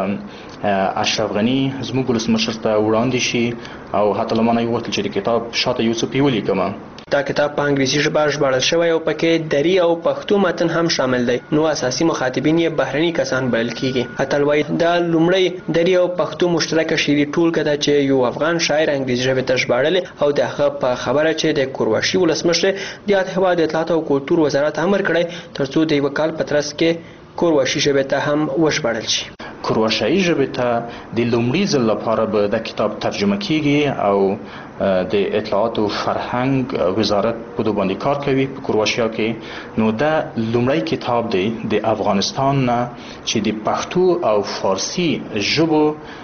اشرف غنی زموږ ولسمشر ته وړاندې شي او حتی لمانه یو وخت چې د کتاب شاته یوسفي ولیکم. دا کتاب په انګریزي ژبه ژباړل شوی او پکې دري او پښتو متن هم شامل دی. نو اساسي مخاطبین یې بهرني کسان بلل کیږي. اتل وایي دا لومړی دري او پښتو مشترکه شعري ټولګه ده چې یو افغان شاعر انګریزي ژبه ته ژباړلې او د هغه په خبره چې د کرواشي ولسمشر د هیواد اطلاعات او کلتور وزارت امر کړی ترڅو د یو کال په ترڅ کې کرواشي ژبه ته هم وژباړل شي. کرواشیایي ژبې ته د لومړي ځل لپاره به د کتاب ترجمه کیږي او د اطلاعات او فرهنګ وزارت په دې باندې کار کوي په کرواشیا کې. نو دا لومړی کتاب دی د افغانستان نه چې د پښتو او فارسی ژبو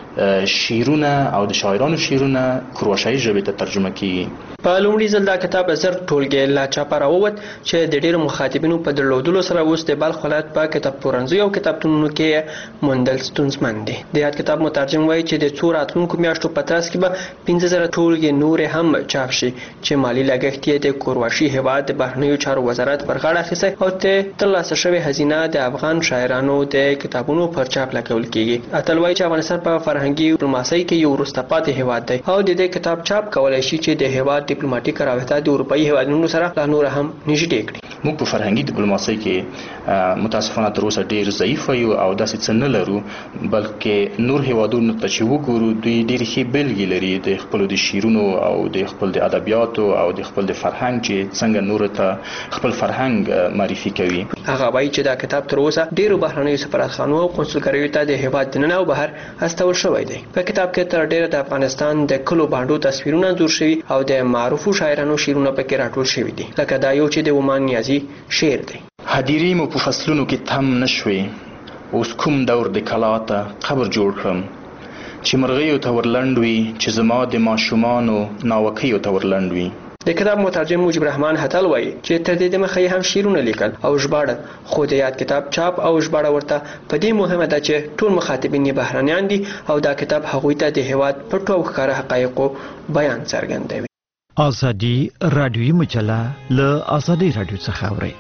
شعرونه او د شاعرانو شعرونه کرواشایي ژبې ته ترجمه کیږي. په لومړي ځل دا کتاب زر ټولګې لا چاپه راووت چې د ډیرو مخاطبینو په درلودلو سره اوس د بلخ ولایت په کتابپلورنځیو او کتابتونونو کې موندل ستونزمن دي. د یاد کتاب مترجم وایي چې د څو راتلونکو میاشتو په ترڅ کې به 15,000 ټولګې نورې هم چاپ شي چې مالی لګښت یې د کورواشي هیواد د بهرنیو چارو وزارت پر غاړه اخیستی او ته ترلاسه شوې هزینه د افغان شاعرانو د کتابونو پر چاپ لګول کیږي. اتل وایي چې افغانستان په فرهنګي ډیپلوماسۍ کې یو وروسته پاتې هیواد دی او د دې کتاب چاپ کولای شي چې د هیواد ډیپلوماټیک رابطه د اروپایي هیوادونو سره لا نور هم نږدې کړي. موږ په فرهنګي ډیپلوماسۍ کې متاسفانه تر اوسه ډیر ضعیف یو او داسې څه نه لرو، بلکې نور هیوادونو ته چې وګورو دوی ډیر ښې بېلګې لري د خپل د شعرونو او د خپل د ادبیاتو او د خپل د فرهنګ چې څنګه نور ته خپل فرهنګ معرفي کوي. هغه وایي چې دا کتاب تر اوسه ډیرو بهرنیو سفارتخانو او قونسلګریو ته د هیواد دننه او بهر استول شوی دی. په کتاب کې تر ډیره د افغانستان د کلو باندو تصویرونه انځور شوي او د معروفو شاعرانو شعرونه پکې راټول شوي دي، لکه دا یو چې د ومان نیازي شعر دی. هدیرې مو په فصلونو کې تم نشوي، اوس کوم دور د کلا ته قبر جوړ کړم چې مرغیو ته ورلنډ وي، چې زما د ماشومانو ناوکیو ته ورلنډ وي. د کتاب مترجم مجيب رحمان هتل وایي چې تر دې مخه هم شعرونه لیکل او ژباړه، خو د یاد کتاب چاپ او ژباړه ورته په دې مهمه ده چې ټول مخاطبین یې بهرنیان دي او دا کتاب هغوی ته د هیواد پټو او ښکاره حقایقو بیان څرګندوي. ازادي رادیوي مجله له ازادي رادیو څخه اوري.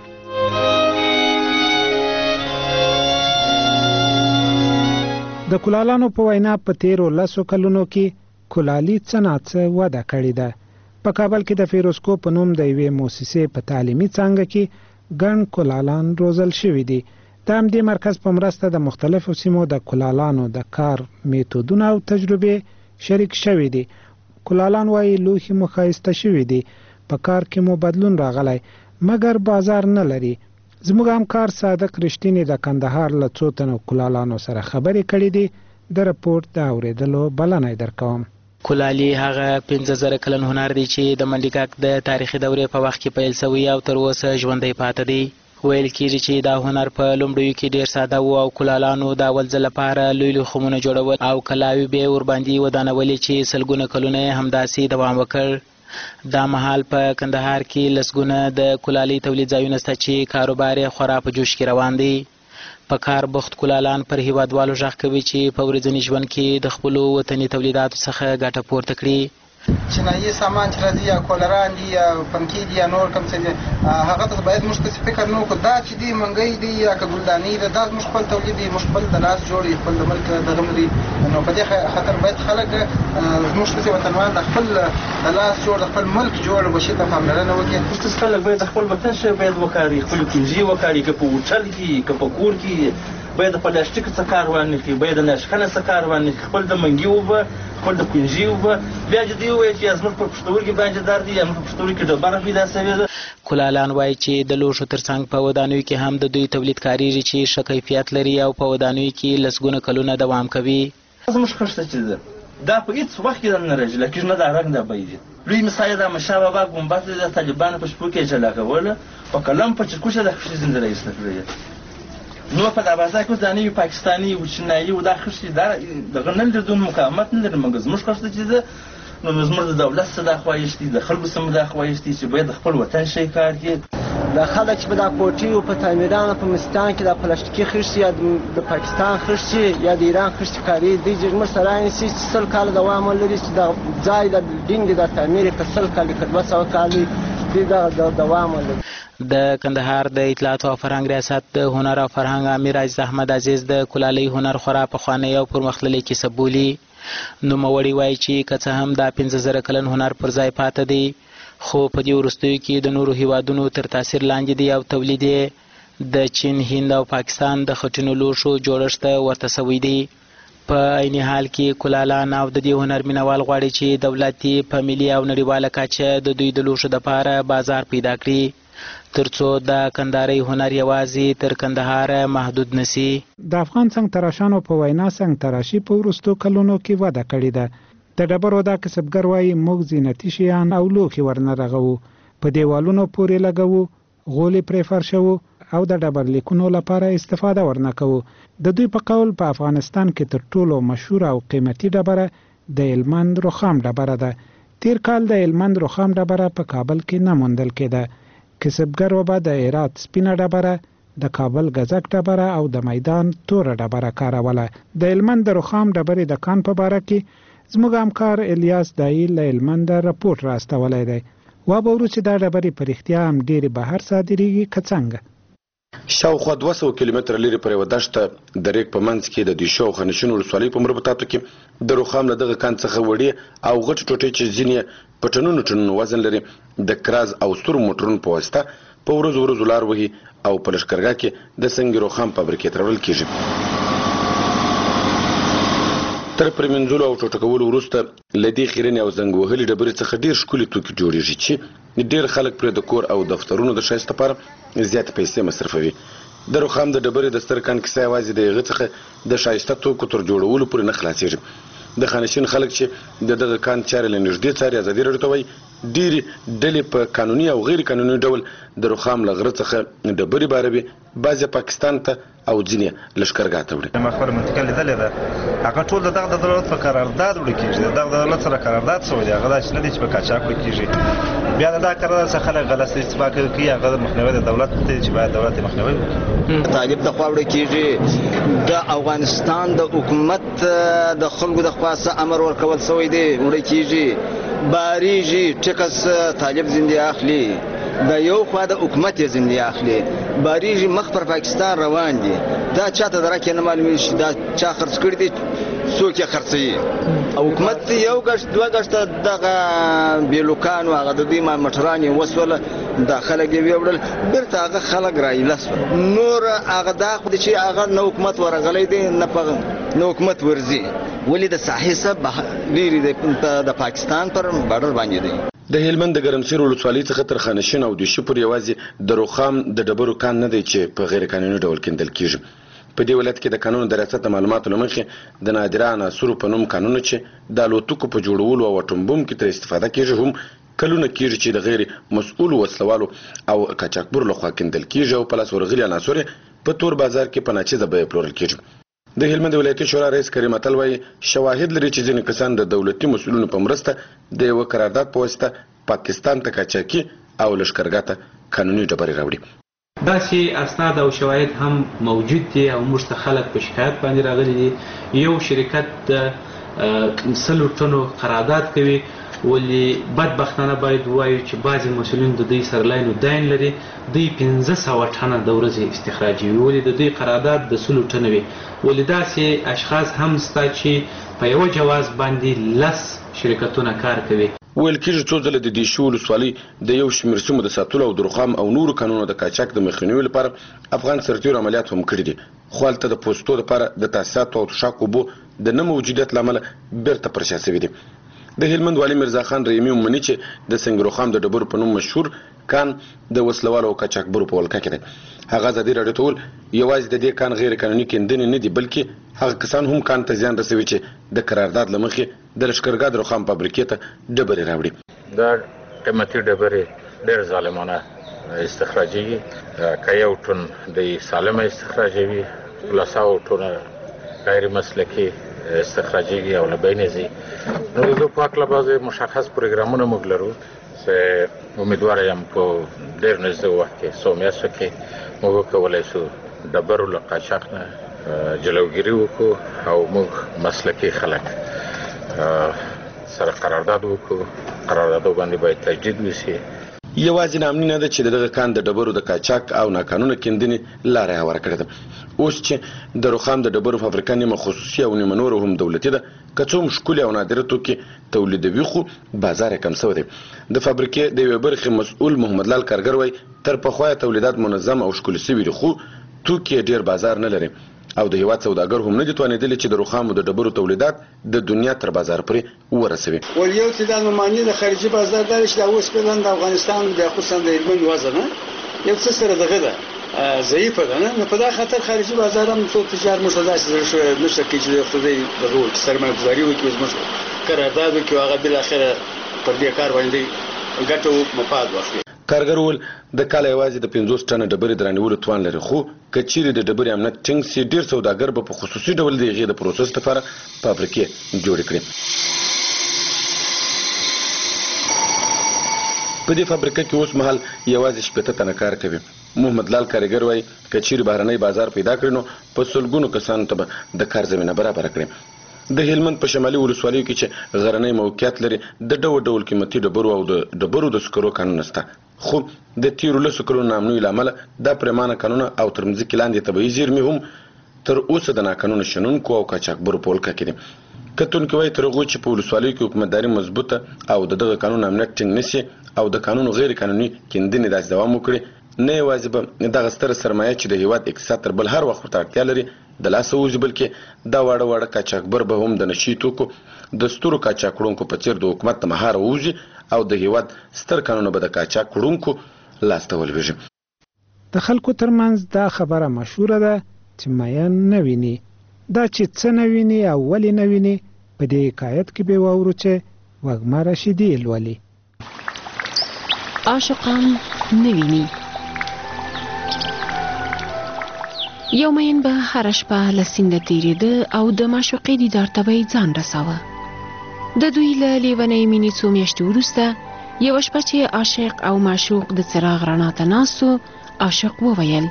د کولالانو په وینا په تیرو 10 کلونو کې کولالي صنعت وده کړې ده. په کابل کې د فیروزکو په نوم د یوې مؤسسې په تعلیمي څانګه کې ګڼ کولالان روزل شوي دي. د همدې مرکز په مرسته د مختلفو سیمو د کولالانو د کار میتودونه او تجربې شریک شوي دي. کولالان وایي لوښي مو ښایسته شوي دي، په کار کې مو بدلون راغلی، مګر بازار نه لري. زموږ همکار صادق رښتینی د کندهار له څو تنو کولالانو سره خبرې کړې دي. د رپورټ د اورېدلو بلنه درکوم. کولالي هغه 15,000 کلن هنر دی چې د منډیګک د تاریخي دورې په وخت کې پیل شوی او تر اوسه ژوندی پاتې دی. ویل کېږي چې دا هنر په لومړیو کې ډیر ساده و او کولالانو د اول ځل لپاره لوی لوی خمونه جوړول او کلاوي به ورباندې ودانولې چې سلګونه کلونه همداسې دوام وکړ. دا مهال په کندهار کې لسګونه د کولالي تولید ځایونه شته چې کاروبار یې خورا په جوش کې روان دی. په کار بوخت کولالان پر هیوادوالو غږ کوي چې په ورځني ژوند کې د خپلو وطني تولیداتو څخه ګټه پورته کړي. چینایي سامان چې راځي یا کولران دي یا پنکې دي یا نور کوم څه دي، هغه ته باید موږ څه فکر نه وکړو. دا چې دي منګۍ دي یا که ګلداني ده، دا موږ خپل تولید دي، موږ خپل د لاس جوړ خپل د ملک دغه لري. نو په دې خاطر باید خلک موږ څه وطنوال د خپل د لاس جوړ د خپل ملک جوړ بشي ته پاملرنه وکړي. موږ خلک باید خپل وطن شي باید وکړي، خپل کنجي وکړي، که په هوټل کې که په کور کې باید د پلاستیک څخه کار وانه کړي، باید د ناشکنه څخه کار وانه کړي، خپل د منګي وبه خپل د کنجي وبه بیا چې دی وایي چې زموږ په پښتورګي باندې درد دی، زموږ په پښتورګي کې ډبره پیدا شوې ده. کولالان وایي چې د لوښو ترڅنګ په ودانیو کې هم د دوی تولید کاریږي چې ښه کیفیت لري او په ودانیو کې لسګونه کلونه دوام کوي. زموږ خښته چې ده دا په هیڅ وخت کې نه راځي، لکه نه دا رنګ دا بيدي لوی مثال د مشا بابا ګمبد د طالبانو په شپو کې جلا کوله په کلم په چکوشه د خښې زندره ایستل. نو په دا بازار کې ځاني پاکستاني او چینایي او دا خښې دغه نه لري مقاومت نه لري، موږ زموږ خښته چې ده نو زموږ د دولت څخه د خوایشتي د خلکو سم د خوایشتي چې باید خپل وطن شي کار کې. د خلک چې په دا کوټي او په تعمیرانو په مستان کې د پلاستیکي خښې یا د پاکستان خښې یا د ایران خښې کاری دي چې موږ سره انسي 100 کال دوام لري چې د ځای د ډینګ د تعمیر په 100 کال کې 200 کال دی د دوام لري. د کندهار د اطلاعات او فرهنګ ریاست د هنر او فرهنګ امیر عزیز احمد عزیز د کولالي هنر خورا پخوانی او پرمختللی کیسه بولي. نوموړي وایي چې که څه هم دا 15,000 کلن هنر پر ځای پاتې دی، خو په دې وروستیو کې د نورو هیوادونو تر تاثیر لاندې دی او تولید یې د چین، هند او پاکستان د خټینو لوښو جوړښت ورته سوی دی. په عین حال کې کولالان او د دې هنر مینوال غواړي چې دولت په ملي او نړیواله کچه د دوی د لوښو لپاره بازار پیدا کړي ترڅو د کندهاري هنر یوازې تر کندهار محدود نسی. د افغان څنګ تراشانو په وینا څنګ تراشي په وروستو کلونو کې وده کړې ده. د ډبرو دا کسبګر وایي موږ زینتي شیان او لوښي ورنه رغوو، په دیوالونو پورې لګوو، غولې پرې فرشوو او د ډبرلیکونو لپاره استفاده ورنکوو. د دوی په قول په افغانستان کې تر ټولو مشهور او قیمتي ډبره د هلمند رخام ډبره ده. تیر کال د هلمند رخام ډبره په کابل کې نه موندل کېده. کسبګرو به د هرات سپینه ډبره، د کابل غزک ډبره او د میدان توره ډبره کاروله. د هلمند د رخام ډبرې د کان په باره کې زموږ همکار الیاس دایی له هلمند راپورټ راستولی دی. وابورو چې دا ډبرې په رښتیا هم ډېرې بهر صادریږي که څنګه. شاوخوا 200 کیلومتره لرې پر یوه دشته د ریګ په منځ کې د دیشو او خانشین ولسوالۍ په مربوطاتو کې د رخام له دغه کان څخه وړې او غټې ټوټې چې ځینې په ټنونو وزن لري د کراز او سترو موټرونو په واسطه په ورځو لار وهي او په لښکرګاه کې د سنګ رخام فابریکې ته راوړل کېږي. تر پرېمنځلو او ټوټه کولو وروسته له دې خیرنې او زنګ وهلې ډبرې څخه ډېر ښکلي توکي جوړېږي چې ډېر خلک پرې د کور او دفترونو د ښایست لپاره زیاتې پیسې مصرفوي. د رخام د ډبرې د ستر کان کیسه یوازې د هغې څخه د ښایسته توکو تر جوړولو پورې نه خلاصېږي. د خانشین خلک چې د دغه کان چارې له نږدې څاري ازادي راډیو ته وایي ډېرې ډلې په قانوني او غیر قانوني ډول د رخام له غره څخه ډبرې باروي، بعضې پاکستان ته او ځینې لښکرګاه ته وړي. ما خپله منطقه لیدلې ده، هغه ټول د دغه دولت په قرارداد وړي کېږي. د دغه دولت سره قرارداد شوی دی، هغه داسې نه دی چې په قاچاق وړي کېږي. بیا د دغه قرارداد څخه خلک غلط استفاده کوي، هغه مخنیوی د دولت دی چې باید دولت یې مخنیوی وکړي. طالب د خوا وړي کېږي، د افغانستان د حکومت د خلکو د خوا څه امر ورکول شوی دی وړي کېږي. باریږي ټکس طالب زندې اخلي، د یو خوا د حکومت یې زندې اخلي، باریږي مخ پر پاکستان روان دي. دا چاته درکه نه معلومیږي چې دا چا خرڅ کړي دي، څوک یې خرڅوي. او حکومت یو غشت دوه غشته دغه بیلوکانو هغه د دوی موټران یې وسوله، دا خلک یې ویوړل، بیرته هغه خلک رایله سول. نور هغه دا خو چې هغه نه حکومت ورغلی دی نه حکومت ورځي، ولې د ساحې څخه ډېرې د پاکستان پر بارډر باندې دی. د هلمند د ګرمسیر ولسوالۍ څخه تر خانشین او دیشو پورې یوازې د رخام د ډبرو کان نه دی چې په غیر قانوني ډول کیندل کېږي. په دې ولایت کې د قانون د ریاست د معلوماتو له مخې د نادره عناصرو په نوم کانونه چې د الوتکو په جوړولو او اټوم بم کې ترې استفاده کېږي هم کلونه کېږي چې د غیر مسؤلو وسلوالو او قاچاقبرو لخوا کیندل کېږي او په لاس ورغلي عناصر په تور بازار کې په ناچیزه بیه پلورل کېږي. د هلمند ولایتي شورا رئیس کریم اتل وایي شواهد لري چې ځینې کسان د دولتي مسؤلینو په مرسته د یوه قرارداد په واسطه پاکستان ته قاچاقي او لښکرګاه ته قانوني ډبرې راوړي. داسې اسناد او شواهد هم موجود دي او موږ ته خلک په شکایت باندې راغلي دي. یو شرکت د 100 ټنو قرارداد کوي، ولې بدبختانه باید ووایو چې بعضې مسؤلین د دوی سره لاین و داین لري، دوی 1500 ټنه د ورځې استخراجوي، ولې د دوی قرارداد د 100 ټنه وي. ولې داسې اشخاص هم سته چې په یوه جواز باندې 10 شرکتونه کار کوي. ویل کېږي څو ځله د دیشو ولسوالۍ د یو شمېر سیمو د ساتلو او د رخام او نورو کانونو د قاچاق د مخنیوي لپاره افغان سرتیرو عملیات هم کړي دي، خو هلته د پوستو لپاره د تاسیساتو او تشاک اوبو د نه موجودیت له امله بیرته پر شا سوي دي. د هلمند والي میرزا خان رحیمي ومني چې د سنګ رخام د ډبرو په نوم مشهور کان د وسلوالو او قاچاقبرو په ولکه کې دی. هغه ازادي راډیو ته وویل یوازې د دې کان غیر قانوني کیندنې نه دي، بلکې هغه کسان هم کان ته زیان رسوي چې د قرارداد له مخې د لښکرګاه د رخام فابریکې ته ډبرې راوړي. دا قیمتي ډبرې ډېر ظالمانه استخراجېږي. که یو ټن د سالمه استخراجوي، 200 ټنه غیر مسلکي استخراجېږي او له بینې ځي. نو د دو په هکله بعضې مشخص پروګرامونه موږ لرو چې امیدواره یم په ډېر نږدې وخت کې 100 میاشتو کې موږ وکولی شو ډبرو له قاچاق نه جلوګیري وکړو او موږ مسلکي خلک سره قرارداد وکړو. قراردادو باندې باید تجدید وشي. یوازې نامني نه ده چې دغه کان د ډبرو د قاچاق او ناقانونه کیندنې لاره هواره کړې ده. اوس چې د رخام د ډبرو فابریکه نیمه خصوصي او نیمه نوره هم دولتي ده، که څوم ښکلي او نادره توکي تولیدوي خو بازار یې کم شوی دی. د فابریکې د یوې برخې مسؤل محمد لال کارګر وایي تر پخوا تولیدات منظم او ښکلي شوي دي، خو توکي ډېر بازار نه لري او د هیواد سوداګر هم نه دي توانېدلي چې د رخامو د ډبرو تولیدات د دنیا تر بازار پورې ورسوي. ول یو څه د معنی د خارجي بازار دا چې د اوس په د افغانستان د خصوصا د هلمند وزن یو څه سره دغه ده ضعیفه ده نه په دا خاطر خارجي بازار هم څو تجار مشداس نشته کې چې د خدای د روز سرمایه گذاري وکړي زموږ قرارداد وکړي هغه بل اخره پر دې کار باندې ګټو مفاد واخلي. کارګر وویل د کال یوازې د 50 ټنه ډبرې د رانیولو توان لري، خو که چیرې د ډبرې امنیت ټینګ سي ډېر سوداګر به په خصوصي ډول د هغې د پروسس لپاره فابریکې جوړې کړي. په دې فابریکه کې اوس مهال یوازې 80 تنه کار کوي. محمد لال کارګر وایي که چیرې بهرنی بازار پیدا کړي نو په سلګونو کسانو ته به د کار زمینه برابره کړي. د هلمند په شمالي ولسوالیو کې چې غرنی موقعیت لري د ډول ډول قیمتي ډبرو او د ډبرو د سکرو کانونه شته، خو د تیرو لسو کلونو نامنوي له امله دا پرېمانه کانونه او تر مځکې لاندې طبیعي زیرمې هم تر اوسه د ناقانونه شنونکو او قاچاقبرو په ولکه کې دي. کتونکي وایي تر هغو چې په ولسوالیو کې حکومتداري مضبوطه او د دغه قانون امنیت ټینګ نشي او د قانونو غیر قانوني کیندنې داسې دوام وکړي، نه یوازې به دغه ستره سرمایه چې د هیواد اقتصاد تر بل هر وخت ورته اړتیا لري د لاسه ووځي، بلکې دا واړه واړه قاچاقبر به هم د نشي توکو د سترو قاچاق وړونکو په څیر د حکومت د مهار ووځي او د هیواد ستر قانونونه به د قاچاق وړونکو لاسته ولویږي. د خلکو ترمنځ دا خبره مشهوره ده چې مین نه ویني. دا چې څه نه ویني او ولې نه ویني په دې حکایت کې به واورو چې وږمه رشیدي لولي. عاشقان نه ویني. یو مین به هر شپه له سینده تېرېده او د معشوقې دیدار ته به یې ځان رساوه. د دوی له لیونۍ مینې څو میاشتې وروسته یوه شپه چې عاشق او معشوق د څراغ رڼا ته ناست و، عاشق وویل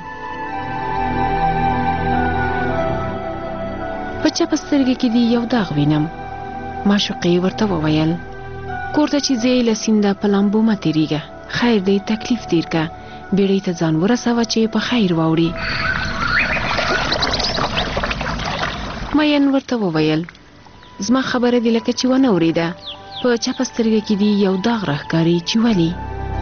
په چپه سترګې کې دې یو داغ وینم. معشوقې ورته وویل کور ته چې ځې له سینده په لامبو مه تېرېږه، خیر دی تکلیف تېر که، بیړۍ ته ځان ورسوه چې په خیر واوړي. مین ورته وویل زما خبره دې لکه چې ونه اورېده، په چپه سترګه کې دې یو داغ راښکاري چې ولې؟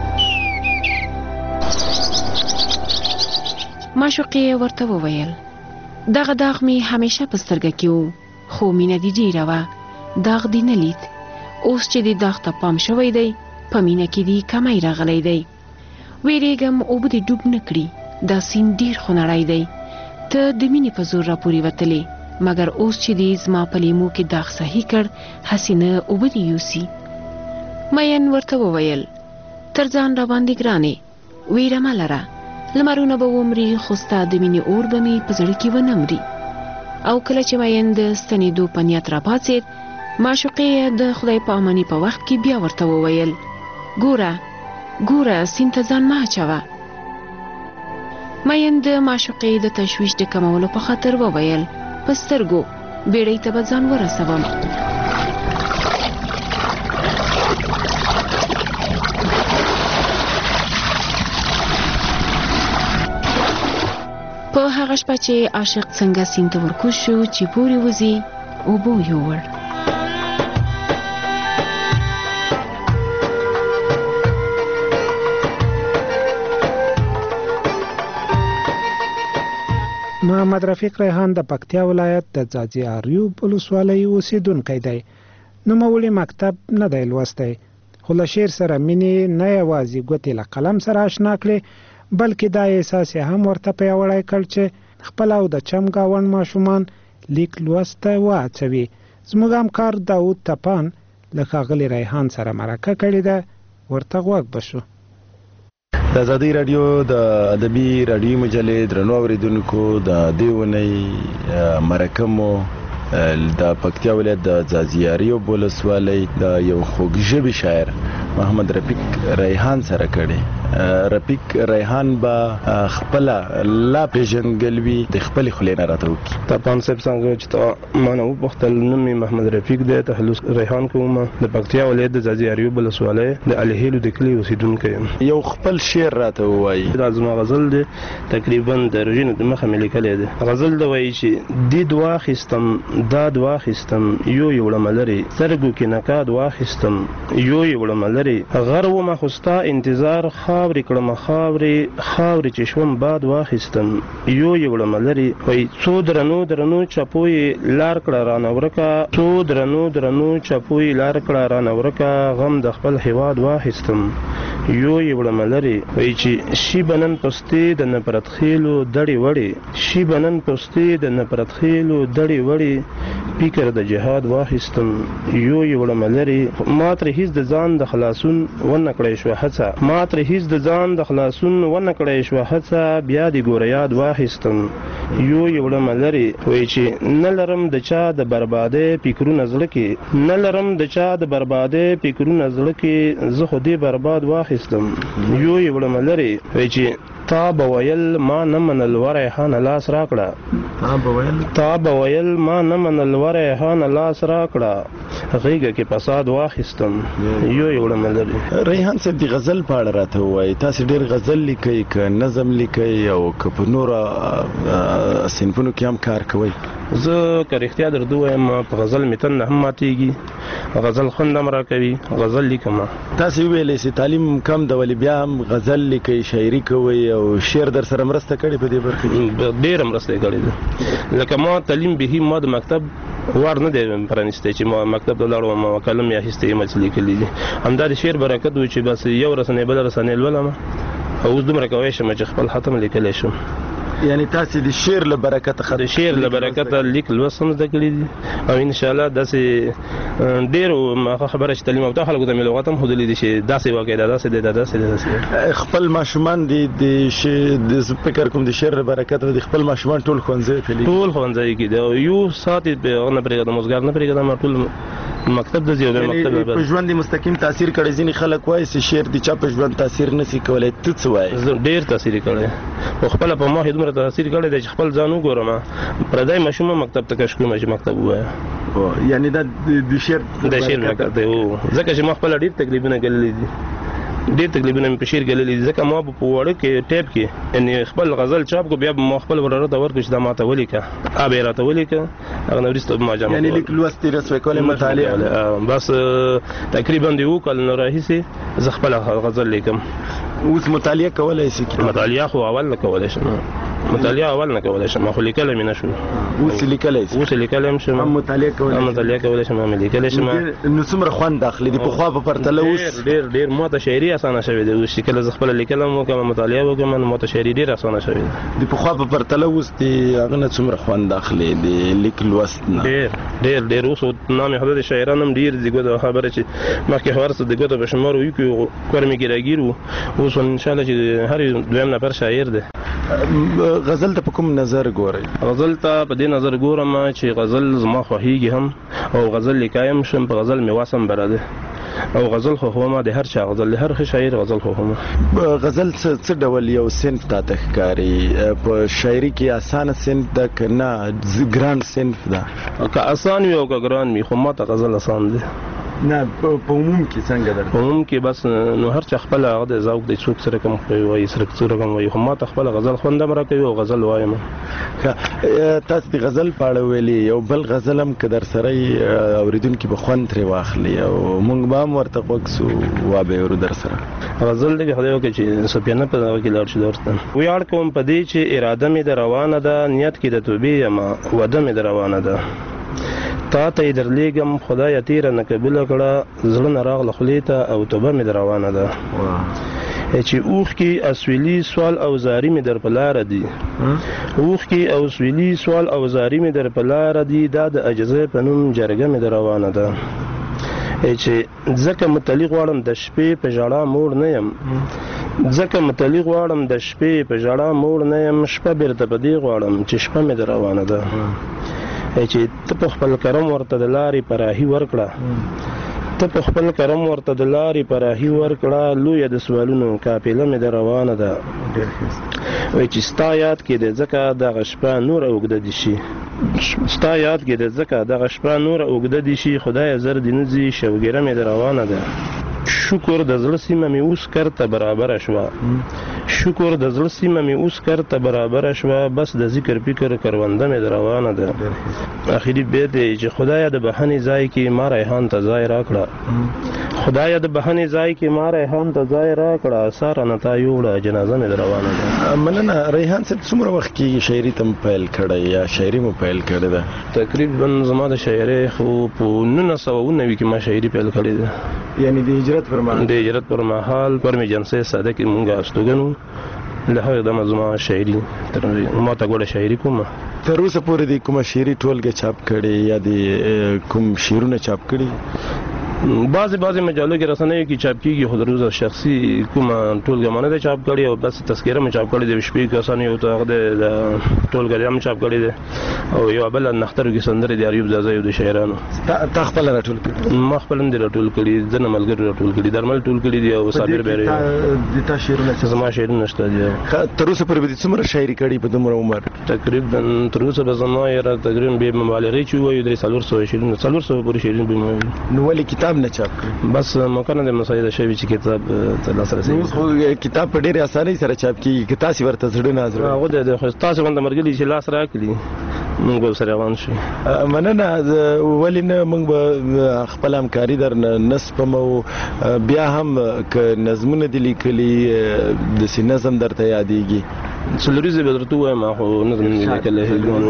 معشوقې ورته وویل دغه داغ مې همیشه په سترګه کې و، خو مینه دې ډېره وه، داغ دې نه لید. اوس چې دې داغ ته پام شوی دی په مینه کې دې کمی راغلی دی. ویرېږم اوبه دې ډوب نه کړي، دا سیند ډېر خونړی دی، ته د مینې په زور راپورې وتلې، مګر اوس چې دې زما په لیمو کې داغ صحیح کړ هسې نه اوبه دې یوسي. مین ورته وویل تر ځان را باندې ګرانې ویره مه لره، لمرونه به ومري خو ستا د مینې اور به مې په زړه کې ونه مري. او کله چې مین د ستنېدو په نیت را پاڅېد، معشوقې د خدای په اماني په وخت کې بیا ورته وویل ګوره ګوره سیند ته ځان مه اچوه. مین د معشوقې د تشویش د کمولو په خاطر وویل په سترګو بیړۍ ته به ځان ورسوم. په هغه شپه چې عاشق څنګه سیند ته ورکوز شو چې پورې وځي اوبو یوړ. محمد رفیق ریحان د پکتیا ولایت د ځاځي اریوب ولسوالۍ اوسیدونکی دی. نوموړي مکتب نه دی لوستی، خو له شعر سره مینې نه یوازې ګوتې له قلم سره اشنا کړې، بلکې دا احساس یې هم ورته پیاوړی کړ چې خپل او د چم ګاونډ ماشومان لیک لوست ته وهڅوي. زموږ همکار داود تپان له ښاغلي ریحان سره مرکه کړې ده، ورته غوږ بشو. د ازادۍ راډیو د ادبي راډیوي مجلې درنو اورېدونکو د دې اونۍ مرکه مو د پکتیا ولایت د ځاځي اریوب ولسوالۍ د یو خوږژبي شاعر محمد رفیق ریحان سره کړې. رفیق ریحان به خپل لا پیژنګلوي د خپل خلینه راته وکړي. تپان صاحب څنګه چې تا مانه وپوښتل، نوم مې محمد رفیق دی، تخلص ریحان کوم، د پکتیا ولایت د ځاځي اریوب ولسوالۍ د الهیلو د کلي اوسیدونکی یم. یو خپل شعر راته ووایي. دا زما غزل دی، تقریبا د روژې د مخه مې لیکلی دی. غزل د وایي چې دید واخیستم داد واخیستم یو یې وړم لرې، سترګو کې نقاد واخیستم یو یې وړم لرې، غر ومه خو ستا انتظار خاورې کړم خاورې خاورې چې شوم باد واخیستم یو یې وړم لرې. وایي څو درنو درنو چپو یې لار کړه رانه ورکه، څو درنو درنو چپو یې لار کړه رانه ورکه، غم د خپل هیواد واخیستم یو یې وړم لرې. وایي چې شي بنن پستې د نفرت خیلو دړې وړې، شي بنن پستې د نفرت خیلو دړې وړې، فکر د جهاد واخیستم یو وړم لري ما تر هیڅ د ځان د خلاصون ونه کړی شو هڅه ما تر هیڅ د ځان د خلاصون ونه کړی شو هڅه بیا د ګور یاد واخیستم یو وړم لري وای چې نه لرم د چا د بربادۍ فکرونه زړه کې نه لرم د چا د بربادۍ فکرونه زړه کې زه خو دې برباد واخیستم یو وړم لري وای چې تا به ویل ما نه منل ریحانه لاس راکړه تا به ویل ما نه منل ریحانه لاس راکړه غیږه کې فساد واخیستم یو وړم لري. ریحان صاحب د غزل په اړه راته وایي تاسو ډېر غزل لیکئ که نظم لیکئ او که په نورو صنفونو کې هم کار کوئ؟ زه که رښتیا درته ووایم په غزل مې تن هم ماتېږي غزل خوند هم راکوي غزل لیکم. تاسو وویلی چې تعلیم کم ده ولې بیا هم غزل لیکئ شاعري کوئ او شعر در سره مرسته کړې په دې برخه کې؟ ډېره مرسته یې کړې ده لکه ما تعلیم به ما د مکتب وار نه دی پرانیستی چې ما مکتب ته ولاړم او قلم یې اخیستی یم چې لیکلی دي همدا د شعر برکت و چې بس یو رسنۍ بله رسنۍ لولم او اوس دومره کوی شم چې خپل ختم لیکلی شم. یعنی تاسو د شعر له برکته د شعر له برکته لیک لوست هم زده کړي دي او انشاءالله داسې ډېر خبره چې تعلیم یافته خلکو ته مې لغت هم ښودلي دي چې داسې واقع ده داسې دی داسې دی. خپل ماشومان د فکر کوم د شعر له برکته د خپل ماشومان ټول ښوونځیو کې ټول ښوونځیو کې دی او یو ساعت یې هغه نه پرېږدم اوزګار نه پرېږدم ټول مکتب ته ځي او مکتب په ژوند مستقیم تاثیر کړی ځینې خلک وایي چې شعر د چا په ژوند تاثیر نشي کولی ته څه وایې؟ ډېر تاثیر یې کړی خو خپله په ما یې دومره تاثیر کړی دی چې خپل ځان وګورم پردی ماشوم مکتب ته کش کړم چې مکتب ووایه یعنی دا د شعر مکتب دی ځکه چې ما خپله ډېر تکلیفونه ګاللي دي ډېر تکلیفونه مې په شعر ګاللي دي ځکه ما په وړه کې ټیپ کې یعنې خپل غزل چاپ کړو بیا به ما خپل وراره ته ورکړو چې دا ما ته ولیکه به یې راته ولیکه هغه نه وروسته به ما جمع یعنې لیک لوست یې رسمي کول مطالعه بس تقریبا د اووه کال نه راهیسې زه خپله غزل لیکم. اوس مطالعه کولی شي؟ مطالعه خو اول نه کولی شم مطالعه اول نه کولی شم خو لیکلی مې نه شو. اوس لیکلی شي؟ اوس لیکلی هم شم هم مطالعه کولی شم هم لیکلی شم. نو څومره خوند اخلي د پخوا په پرتله اوس؟ ډېر ما ته شاعري اسانه شوې ده اوس چې کله زه خپله لیکل هم وکړم مطالعه وکړم نو ما ته شاعري ډېره اسانه شوې ده. د پخوا په پرتله اوس د هغه نه څومره خوند اخلي د لیک لوست نه؟ ډېر اوس نامې خدای د شاعران هم ډېر دي ګوته خبره چې مخکې هر څه د ګوته په شمار وکړو کور مې کې راګیر وو اوس انشاءالله چې هر دویم نفر شاعر دی. غزل ته په کوم نظر ګورئ؟ غزل ته په دې نظر ګورم چې غزل زما خوښېږي هم او غزل لیکایم شم په غزل مې وس هم بره دی او غزل خوښوم د هر چا غزل د هر ښه شاعر غزل خوښوم. غزل څه ډول یو صنف تاته ښکاري؟ په شاعري کې اسانه صنف ده که نه ګران صنف ده؟ که اسان وي او که ګران وي خو ما ته غزل اسان دی. نه په عموم کې څنګه ده؟ په عموم کې بس نو هر چا خپل هغه د ذوق دی څوک څه رقم وایي څه رقم وایي خو ما ته خپل غزل خوند هم راکوي او غزل وایم. تاسو د غزل په اړه ویلي یو بل غزل هم که در سره اورېدونکي به خوند ترې واخلي او موږ به هم ورته غوږ سو وا به یې اورو در سره. غزل دی خدای وکړي چې صوفیانه په دغه کې لاړ شو درته ویاړ کوم په دې چې اراده مې د روانه ده نیت کې د توبې یم وعده مې د روانه ده تا ته یې درلیږم خدایه تیره نه قبوله کړه زړه نه راغله خولې ته او توبه مې د روانه ده چې اوښکې اسویلي سوال او زاري مې در په لاره دي اوښکې او سویلي سوال او زاري مې در په لاره دي دا د عجزۍ په نوم جرګه مې د روانه ده چې ځکه متلي غواړم د شپې په ژړا موړ نه یم ځکه متلي غواړم د شپې په ژړا موړ نه یم شپه بیرته په دې غواړم چې شپه مې د روانه ده چې ته په خپل کرم ورته د لارې پراهي ورکړه ته په خپل کرم ورته د لارې پراهي ورکړه لویه د سوالونو قافله مې د روانه ده وایي چې ستا یاد کې د ځکه دغه شپه نوره اوږده دي شي ستا یاد کې د ځکه دغه شپه نوره اوږده دي شي خدایه زر دې نه ځي شوګیره مې د روانه ده شکر د زړه سیمه مې اوس کرته برابره شوه شکر د زړه سیمه مې اوس کرته برابره شوه بس د ذکر فکر کرونده مې د روانه ده اخري بیت دی چې خدایه د بهنې ځای کې ما ریحان ته ځای راکړه خدایه د بهنې ځای کې ما ریحان ته ځای راکړه ساره نه تا یوړه جنازه مې د روانه ده. مننه. ریحان صاحب څومره وخت کېږي شاعري ته پیل کړی یا شاعري مو پیل کړې ده؟ تقریبا زما د شاعرۍ خو په 1990 کې ما شاعري پیل کړې ده یعنی د هجرت پر مهال؟ د هجرت پر مهال پر مې جنسۍ ساده کې مونږ استوګنو له هغې دمه زما شاعري ما ته ګوډه شاعري کومه تر اوسه پورې د کومه شعري ټولګه چاپ کړې یا د کوم شعرونه چاپ کړي؟ بعضې مجالو کې رسنیو کې چاپ کېږي، خو د روزه شخصي کومه ټولګه ما نه ده چاپ کړې، او بس تذکره مې چاپ کړې ده. شپږ کسانو یو ته هغه د ټولګه هم چاپ کړې ده، او یو بله نخترو کې سندرې د ایوب زازا یو د شاعرانو. تا خپله راټول کړي؟ ما خپله هم دې راټول کړي، ځنه ملګرو راټول کړي، درمل ټول کړي دي، او صابر بیرې د تا شعرونه زما شعرونه شته دي. تر اوسه پورې به دې څومره شاعري کړي په دومره عمر؟ تقریبا تر اوسه به زما تقریبا بې مبالغې چې ووایو 400 شعرونه 400 پورې شعرونه به مې ووایو. نو ولې کتاب نه چاپ کړي؟ بس ممکنه ده مسایده شوي چې کتاب ته لاسرسی اوس خو کتاب په ډېرې اسانۍ سره چاپ کېږي، که تاسې ورته زړه نه زړه هغه دی، خو تاسې غونډه ملګري چې لاس راکړي موږ به ورسره روان شو. مننه. ولې نه موږ به خپله همکاري درنه نه سپمو، بیا هم که نظمونه دې لیکلي داسې نظم درته یادېږي؟ څلوریزې به درته ووایم، خو نظم مې لیکلی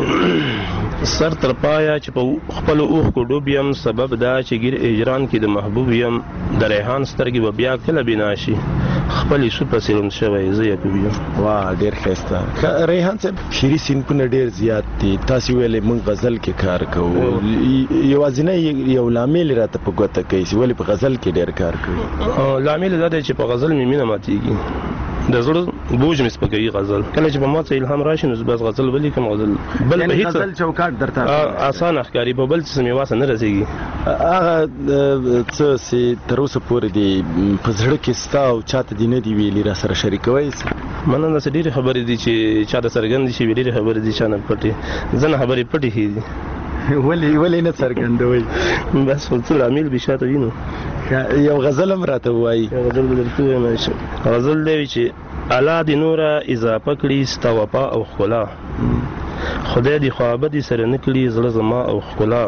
سر تر پایه چې په خپلو اوښکو ډوب یم، سبب دا چې ګیر اجران کې د محبوب یم، د ریحان سترګې به بیا کله بنا شي، خپل یوسف پسې روند شوی زه یعقوب یم. واه ډېر ښایسته. ریحان صاحب شعري صنفونه ډېر زیات دي، تاسې ویلې موږ غزل کې کار کوو، یوازینی یو لامل راته په ګوته کوي چې ولې په غزل کې ډېر کار کوي؟ لامل دا دی چې په غزل مې مینه ماتېږي، د زړه بوج مې سپکوي غزل. کله چې په ما څه الهام راشي نو بس غزل ولیکم. غزل بل په هیڅ غزل چوکاټ درته اسانه ښکاري، په بل څه مې واسه نه رسېږي. هغه څه چې تر اوسه پورې دې په زړه کې ستا او چاته دې نه دي ویلي را سره شریکوی؟ مننه. داسې ډېرې خبرې دي چې چا ته څرګندې شي، ډېرې خبرې دي چا نه پټې، ځنه خبرې پټې ښې دي. ولې نه څرګندوئ؟ بس خو څه لامل به شاته وي نو. یو غزل هم راته ووایي. یو غزل به درته ووایم. غزل دی چې الله دې نوره اضافه کړي ستا وفا او ښکلا، خدای دې خوابه دې سره نه کړي زړه زما او ښکلا،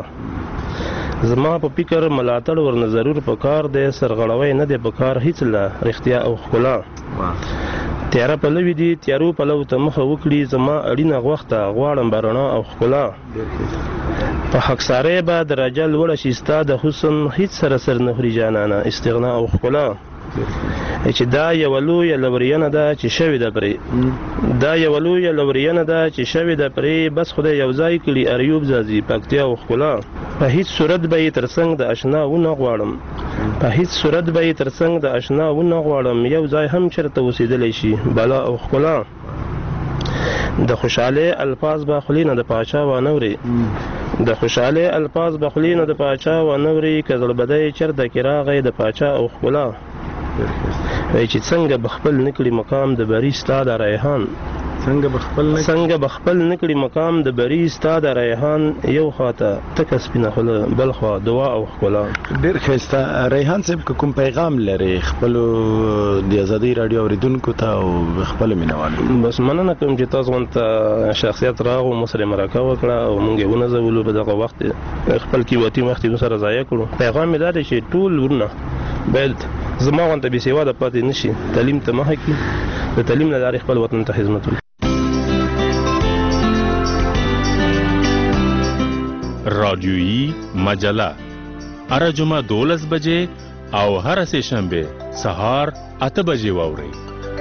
زما په فکر ملاتړ ورنه ضرور په کار دی، سرغړوی نه دی په کار هیڅ له رښتیا او ښکلا، تیاره پلوي دي تیارو پلو ته مخه وکړي، زما اړینه غوښته غواړم به رڼا او ښکلا، په خاکسارۍ به درجه لوړه شي ستا د حسن هیڅ سره سر نه خوري جانانه استغنا او ښکلا، چې دا یوه لویه لورینه ده چې شوې ده پرې، دا یوه لویه لورینه ده چې شوې ده پرې، بس خدای یو ځای کړي ایوب ځاځي پکتیا او ښکلا، په هیڅ صورت به یې تر څنګ د اشنا ونه غواړم، په هیڅ صورت به یې تر څنګ د اشنا ونه غواړم، یو ځای هم چېرته اوسېدلی شي بلا او ښکلا، د خوشحالۍ الفاظ به خولې نه د پاچا وانوري، د خوشحالۍ الفاظ به خولې نه د پاچا وانوري، که زړبدی چېرته کې راغی د پاچا او ښکلا، چې څنګه به خپل نکړي مقام د بری ستا د ریحان، څنګه به خپل نکړي مقام د بری ستا د ریحان، یو خواته تکه سپینه خوله بل خوا دعا او ښکلا. ډېر ښایسته. ریحان صاحب که کوم پیغام لري خپلو د ازادۍ راډیو اورېدونکو ته او خپلو مینوالو؟ بس مننه کوم چې تاسو غونته شخصیت راغو، مو سره مرکه وکړه او موږ یې ونځولو، په دغه وخت خپل قیمتي وخت یې سره ضایع کړو. پیغام مې دا دی چې ټول ورونه باید زما غونته بې سواده پاتې نه شي، تعلیم ته مخه کړي، د تعلیم له لارې خپل وطن ته خدمت وکړي. رادیویی مجله هر جمعه 12 بجې او هر سه شنبه سهار 8 بجې واورئ.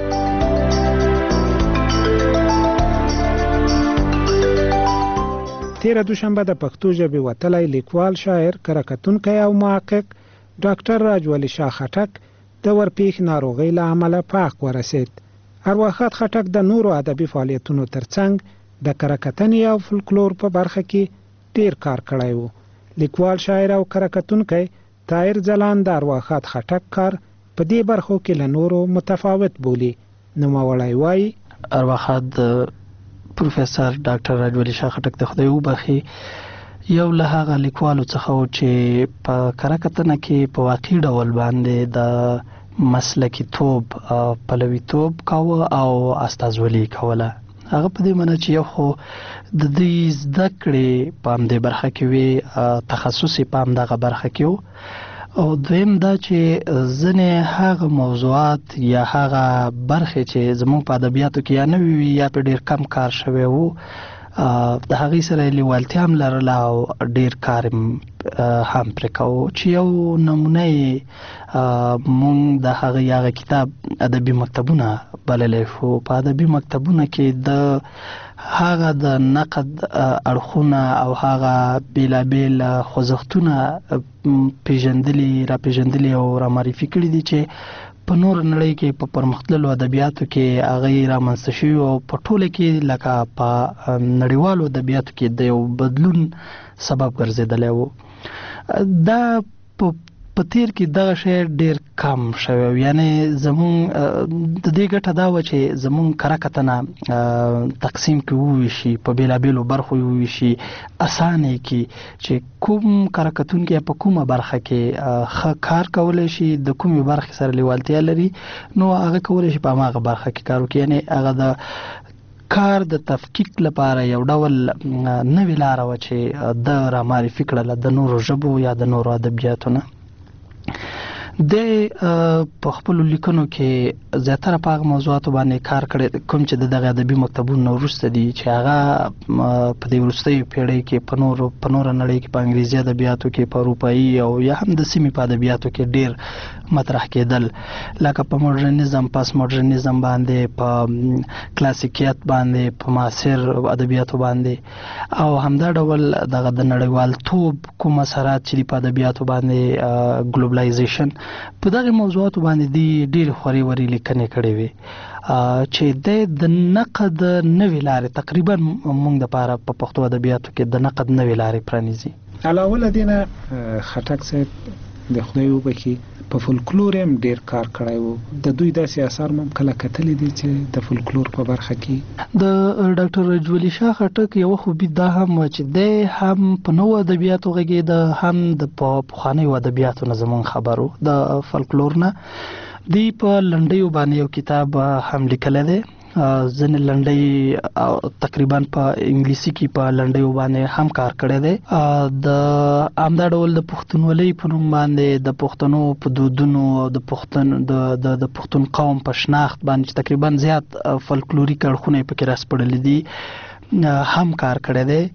تیره دوشنبه د پښتو ژبې وتلی لیکوال، شاعر، کره او محقق ډاکټر راجولي شاه خټک د ورپېښ ناروغۍ له امله په حق ورسېد. ارواښاد خټک د نورو ادبي فعالیتونو ترڅنګ د کره او فولکلور په برخه کې ډیر کار کړی و. لیکوال، شاعر او کره طاهر ځلاند د ارواښاد خټک کار په دې برخو کې له نورو متفاوت بولي. نوموړی وایي ارواښاد پروفیسور ډاکټر راجولي شاه خټک د خدای وبخښي یو له هغه لیکوالو څخه و چې په کره کتنه کې په واقعي ډول باندې د مسلکي توب پلوي توب کاوه او استازولي کوله. هغه په دې معنی چې یو خو د دې زده کړې په همدې برخه کې وي، تخصصي په همدغه برخه کې و، او دویم دا چې ځینې هغه موضوعات یا هغه برخې چې زموږ په ادبیاتو کې یا نه وي یا په ډېر کم کار شوی و، د هغې سره لیوالتیا هم لرله او ډېر کار هم پرې کوو چې یو نمونه یې مونږ د هغه کتاب ادبي مکتبونه بللی شو. په ادبي مکتبونه کې د هغه د نقد اړخونه او هغه بیلابیل خوځښتونه راپېژندلي او رامعرفي کړي دي چې په نور نړۍ کې په پرمختللو ادبیاتو کې هغه رامنځته شوي او په ټوله کې لکه په نړیوالو ادبیاتو کې د یو بدلون سبب ګرځېدلی و. دا په تیر کې دغه شی ډیر کم شوی، یعنی زمون د دې ګټه دا و چې زمون کره کتنه تقسیم کې وویشي، په بیلابیلو برخو وویشي، اسانه کې چې کوم کره کتونکی په کومه برخه کې ښه کار کولی شي، د کومې برخې سره لیوالتیا لري، نو هغه کولی شي په هماغه برخه کې کار وکړي. یعنی هغه د کار د تفکیک لپاره یو ډول نوې لاره وه چې د رامعرفي کړله د نورو ژبو یا د نورو ادبیاتو نه. د په خپلو لیکنو کې زیاتره په هغه موضوعاتو باندې کار کړی کوم چې د دغه ادبي مکتبونو نه وروسته دي، چې هغه په دې وروستیو پیړۍ کې په نوره نړۍ کې په انګریزي ادبیاتو کې، په اروپایي او یا هم د سیمې په ادبیاتو کې ډیر مطرح کېدل، لکه په مډرنیزم، پاس مډرنیزم باندې، په کلاسیکیت باندې، په معاصر ادبیاتو باندې، او همدا ډول دغه د نړیوالتوب کوم اثرات چې په ادبیاتو باندې ګلوبلایزیشن، په دغه موضوعاتو باندې دی ډېر خوري وري لیکنې کړې وي چې د نقد نوې لارې تقریبا موږ دپاره په پښتو ادبیاتو کې د نقد نوې لارې پرانیزي. علاوه له دې نه خټک صاحب د خدای وبخښي په فولکلور هم ډیر کار کړی و. د دوی داسې اثار مو کله کتلی دي چې د فولکلور په برخه کې د ډاکټر رجولي شاه خټک یو خوبي دا هم چې دی هم په نوو ادبیاتو غږېده، هم د پخوانیو ادبیاتو نه زموږ خبرو د فولکلور نه. دی په لنډیو باندې یو کتاب هم لیکلی دی، ځینې لنډۍ تقریبا په انګلیسي کې په لنډیو باندې هم کار کړی دی. د همدا ډول د پښتونولۍ په نوم باندې د پښتنو په دودونو او د پښتون قوم په شناخت باندې چې تقریبا زیات فولکلوریک اړخونه یې پکې راسپړلي دي هم کار کړی دی.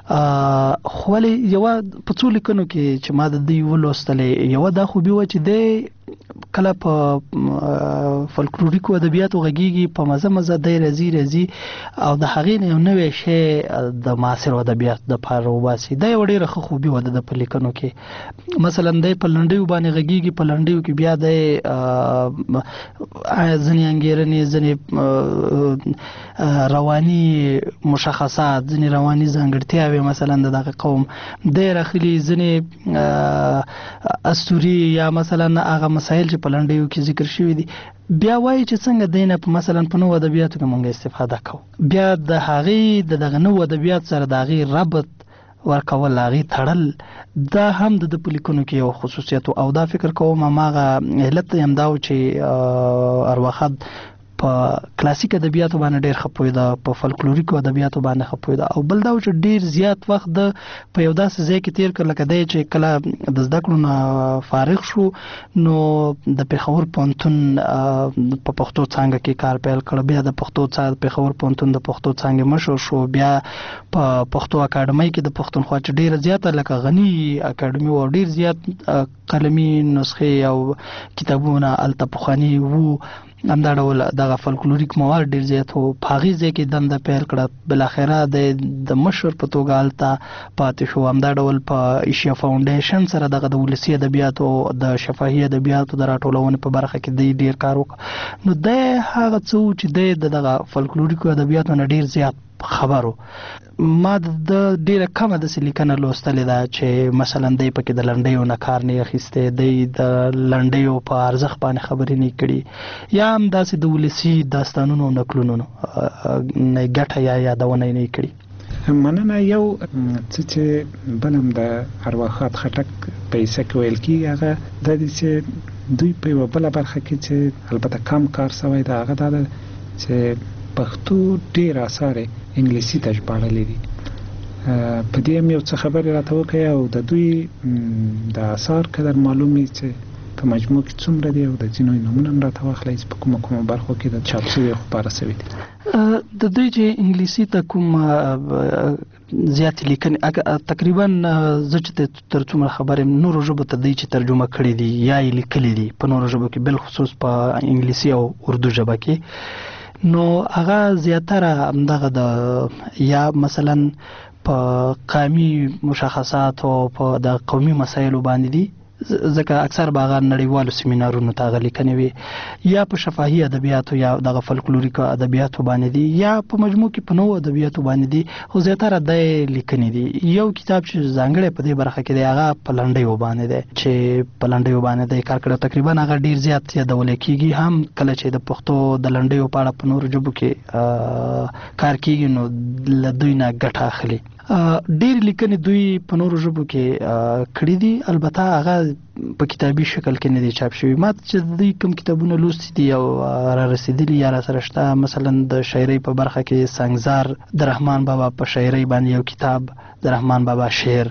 خو ولې یوه په څو لیکنو کې چې ما د دوی ولوستلې، یوه دا خوبي وه چې دی کله په فولکلوریکو ادبیاتو غږیږي، په مزه دی راځي او د هغې نه یو نوی شی د معاصرو ادبیاتو دپاره وباسي. دا یوه ډېره ښه خوبي وه د په لیکنو کې. مثلا دی په لنډیو باندې غږیږي، په لنډیو کې بیا دی ځینې انګېرنې، ځینې رواني مشخصات، ځینې رواني ځانګړتیاوې مثلا د دغه قوم دی راخلي، ځینې اسطوري یا مثلا هغه مسایل چې په لنډیو کې ذکر شوي دي، بیا وایي چې څنګه دی نه مثلا په نوو ادبیاتو کې مونږ استفاده کوو. بیا د هغې دغه نوو ادبیاتو سره د هغې ربط ورکول، هغې تړل، دا هم د په لیکنو کې یو خصوصیت او دا فکر کوم هماغه علت یې همدا و چې ارواښاد په کلاسیک ادبیاتو باندې ډېر ښه پوهېده، په فولکلوریکو ادبیاتو باندې ښه پوهېده، او بل دا و چې ډېر زیات وخت د په یو داسې ځای کې تېر کړ لکه دی چې کله د زده کړو نه فارغ شو نو د پېښور پوهنتون په پښتو څانګه کې کار پیل کړ، بیا د پېښور پوهنتون د پښتو څانګې مشر شو، بیا په پښتو اکاډمۍ کې د پښتونخوا چې ډېره زیاته لکه غني اکاډمي و، ډېر زیات قلمي نسخې او کتابونه هلته پخواني وو، همدا ډول دغه فولکلوریک مواد ډېر زیات وو. په هغې ځای کې دنده پیل کړه، بالاخره د مشر په توګه هلته پاتې شو. همدا ډول په ایشیا فاونډیشن سره دغه د ولسي ادبیاتو د شفاهي ادبیاتو د راټولونې په برخه کې دی ډېر کار وکړ. نو دی هغه څه و چې دی د دغه فولکلوریکو ادبیاتو نه ډېر زیات خبرو. ما د ډیره کمه داسې لیکنه لوستلې ده چې مثلا دی پکې د لنډیو نه کار نه اخیستی، دی د لنډیو په ارزښت باندې خبرې نه کړي، یا هم داسې د ولسي داستانونو نکلونو نه ګټه یا یادونه نه کړي. مننه. یو څه چې بل هم د ارواښاد خټک په حصه کې ویل کېږي هغه دا دی چې دوی په یوه بله برخه کې چې البته کم کار سوی ده هغه دا ده چې پښتو ډېر اثار انګلیسي ته ژباړلي دي. په دې هم یو څه خبرې راته وکړئ او د دوی د اثار قدر معلوم وي چې په مجموع کې څومره دی او د ځینو نومونه هم راته واخلئ چې په کومه برخو کې د چاپ شوي او خپاره شوي دي. د دوی چې انګلیسي ته کوم زیاتې لیکنې تقریبا زه چې تر څومره خبر یم نورو ژبو ته دوی چې ترجمه کړي دي یا یې لیکلي دي په نورو ژبو کې بالخصوص په انګلیسي او اردو ژبه کې، نو هغه زیاتره همدغه د یا مثلا په قومي مشخصات او په د قومي مسایلو باندې دي، ځکه اکثر باغ نړیوالو سیمینارونو ته غلي کني وي، یا په شفاهي ادبیاتو یا د فولکلوریک ادبیاتو باندې دي، یا په مجموع کې په نوو ادبیاتو باندې دي، خو زیاتره د لیکنې دي. یو کتاب چې ځانګړی په دې برخه کې دی هغه په لنډیو باندې دی چې په لنډیو باندې دی کار کړی، تقریبا هغه ډیر زیات یادول کېږي، هم کله چې د پښتو د لنډیو په اړه په نورو ژبو کې کار کېږي نو له دوی نه ګټه اخلي. ډېر لیکنې دوی په نورو ژبو کې کړي دي، البته هغه په کتابي شکل کې نه دي چاپ شوي. ما چې دوی کوم کتابونه لوستي دي او را رسېدلي یا را سره شته، مثلا د شاعرۍ په برخه کې سنګزار د رحمان بابا په شاعرۍ باندې یو کتاب د رحمان بابا شعر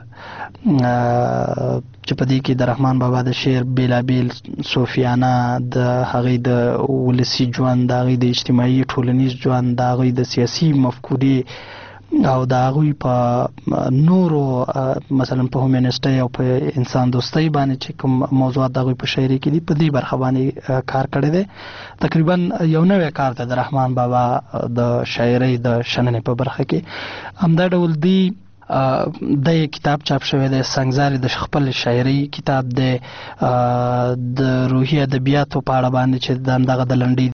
چې په دې کې د رحمان بابا د شعر بیلابیل صوفیانه، د هغې د ولسي ژوند، د هغې د اجتماعي ټولنیز ژوند، د هغې د سیاسي مفکورې او د هغوی په نورو مثلا په هومینسټۍ او په انسان دوستۍ باندې چې کوم موضوعات د هغوی په شاعرۍ کې دي په دې برخه باندې کار کړی دی. تقریبا یو نوی کار دی د رحمان بابا د شاعرۍ د شننې په برخه کې. همدا ډول دی د کتاب چاپ شوی دی سنګزار د خپل شاعرۍ کتاب دی، د روحي ادبیاتو په اړه باندې چې دغه د لنډۍ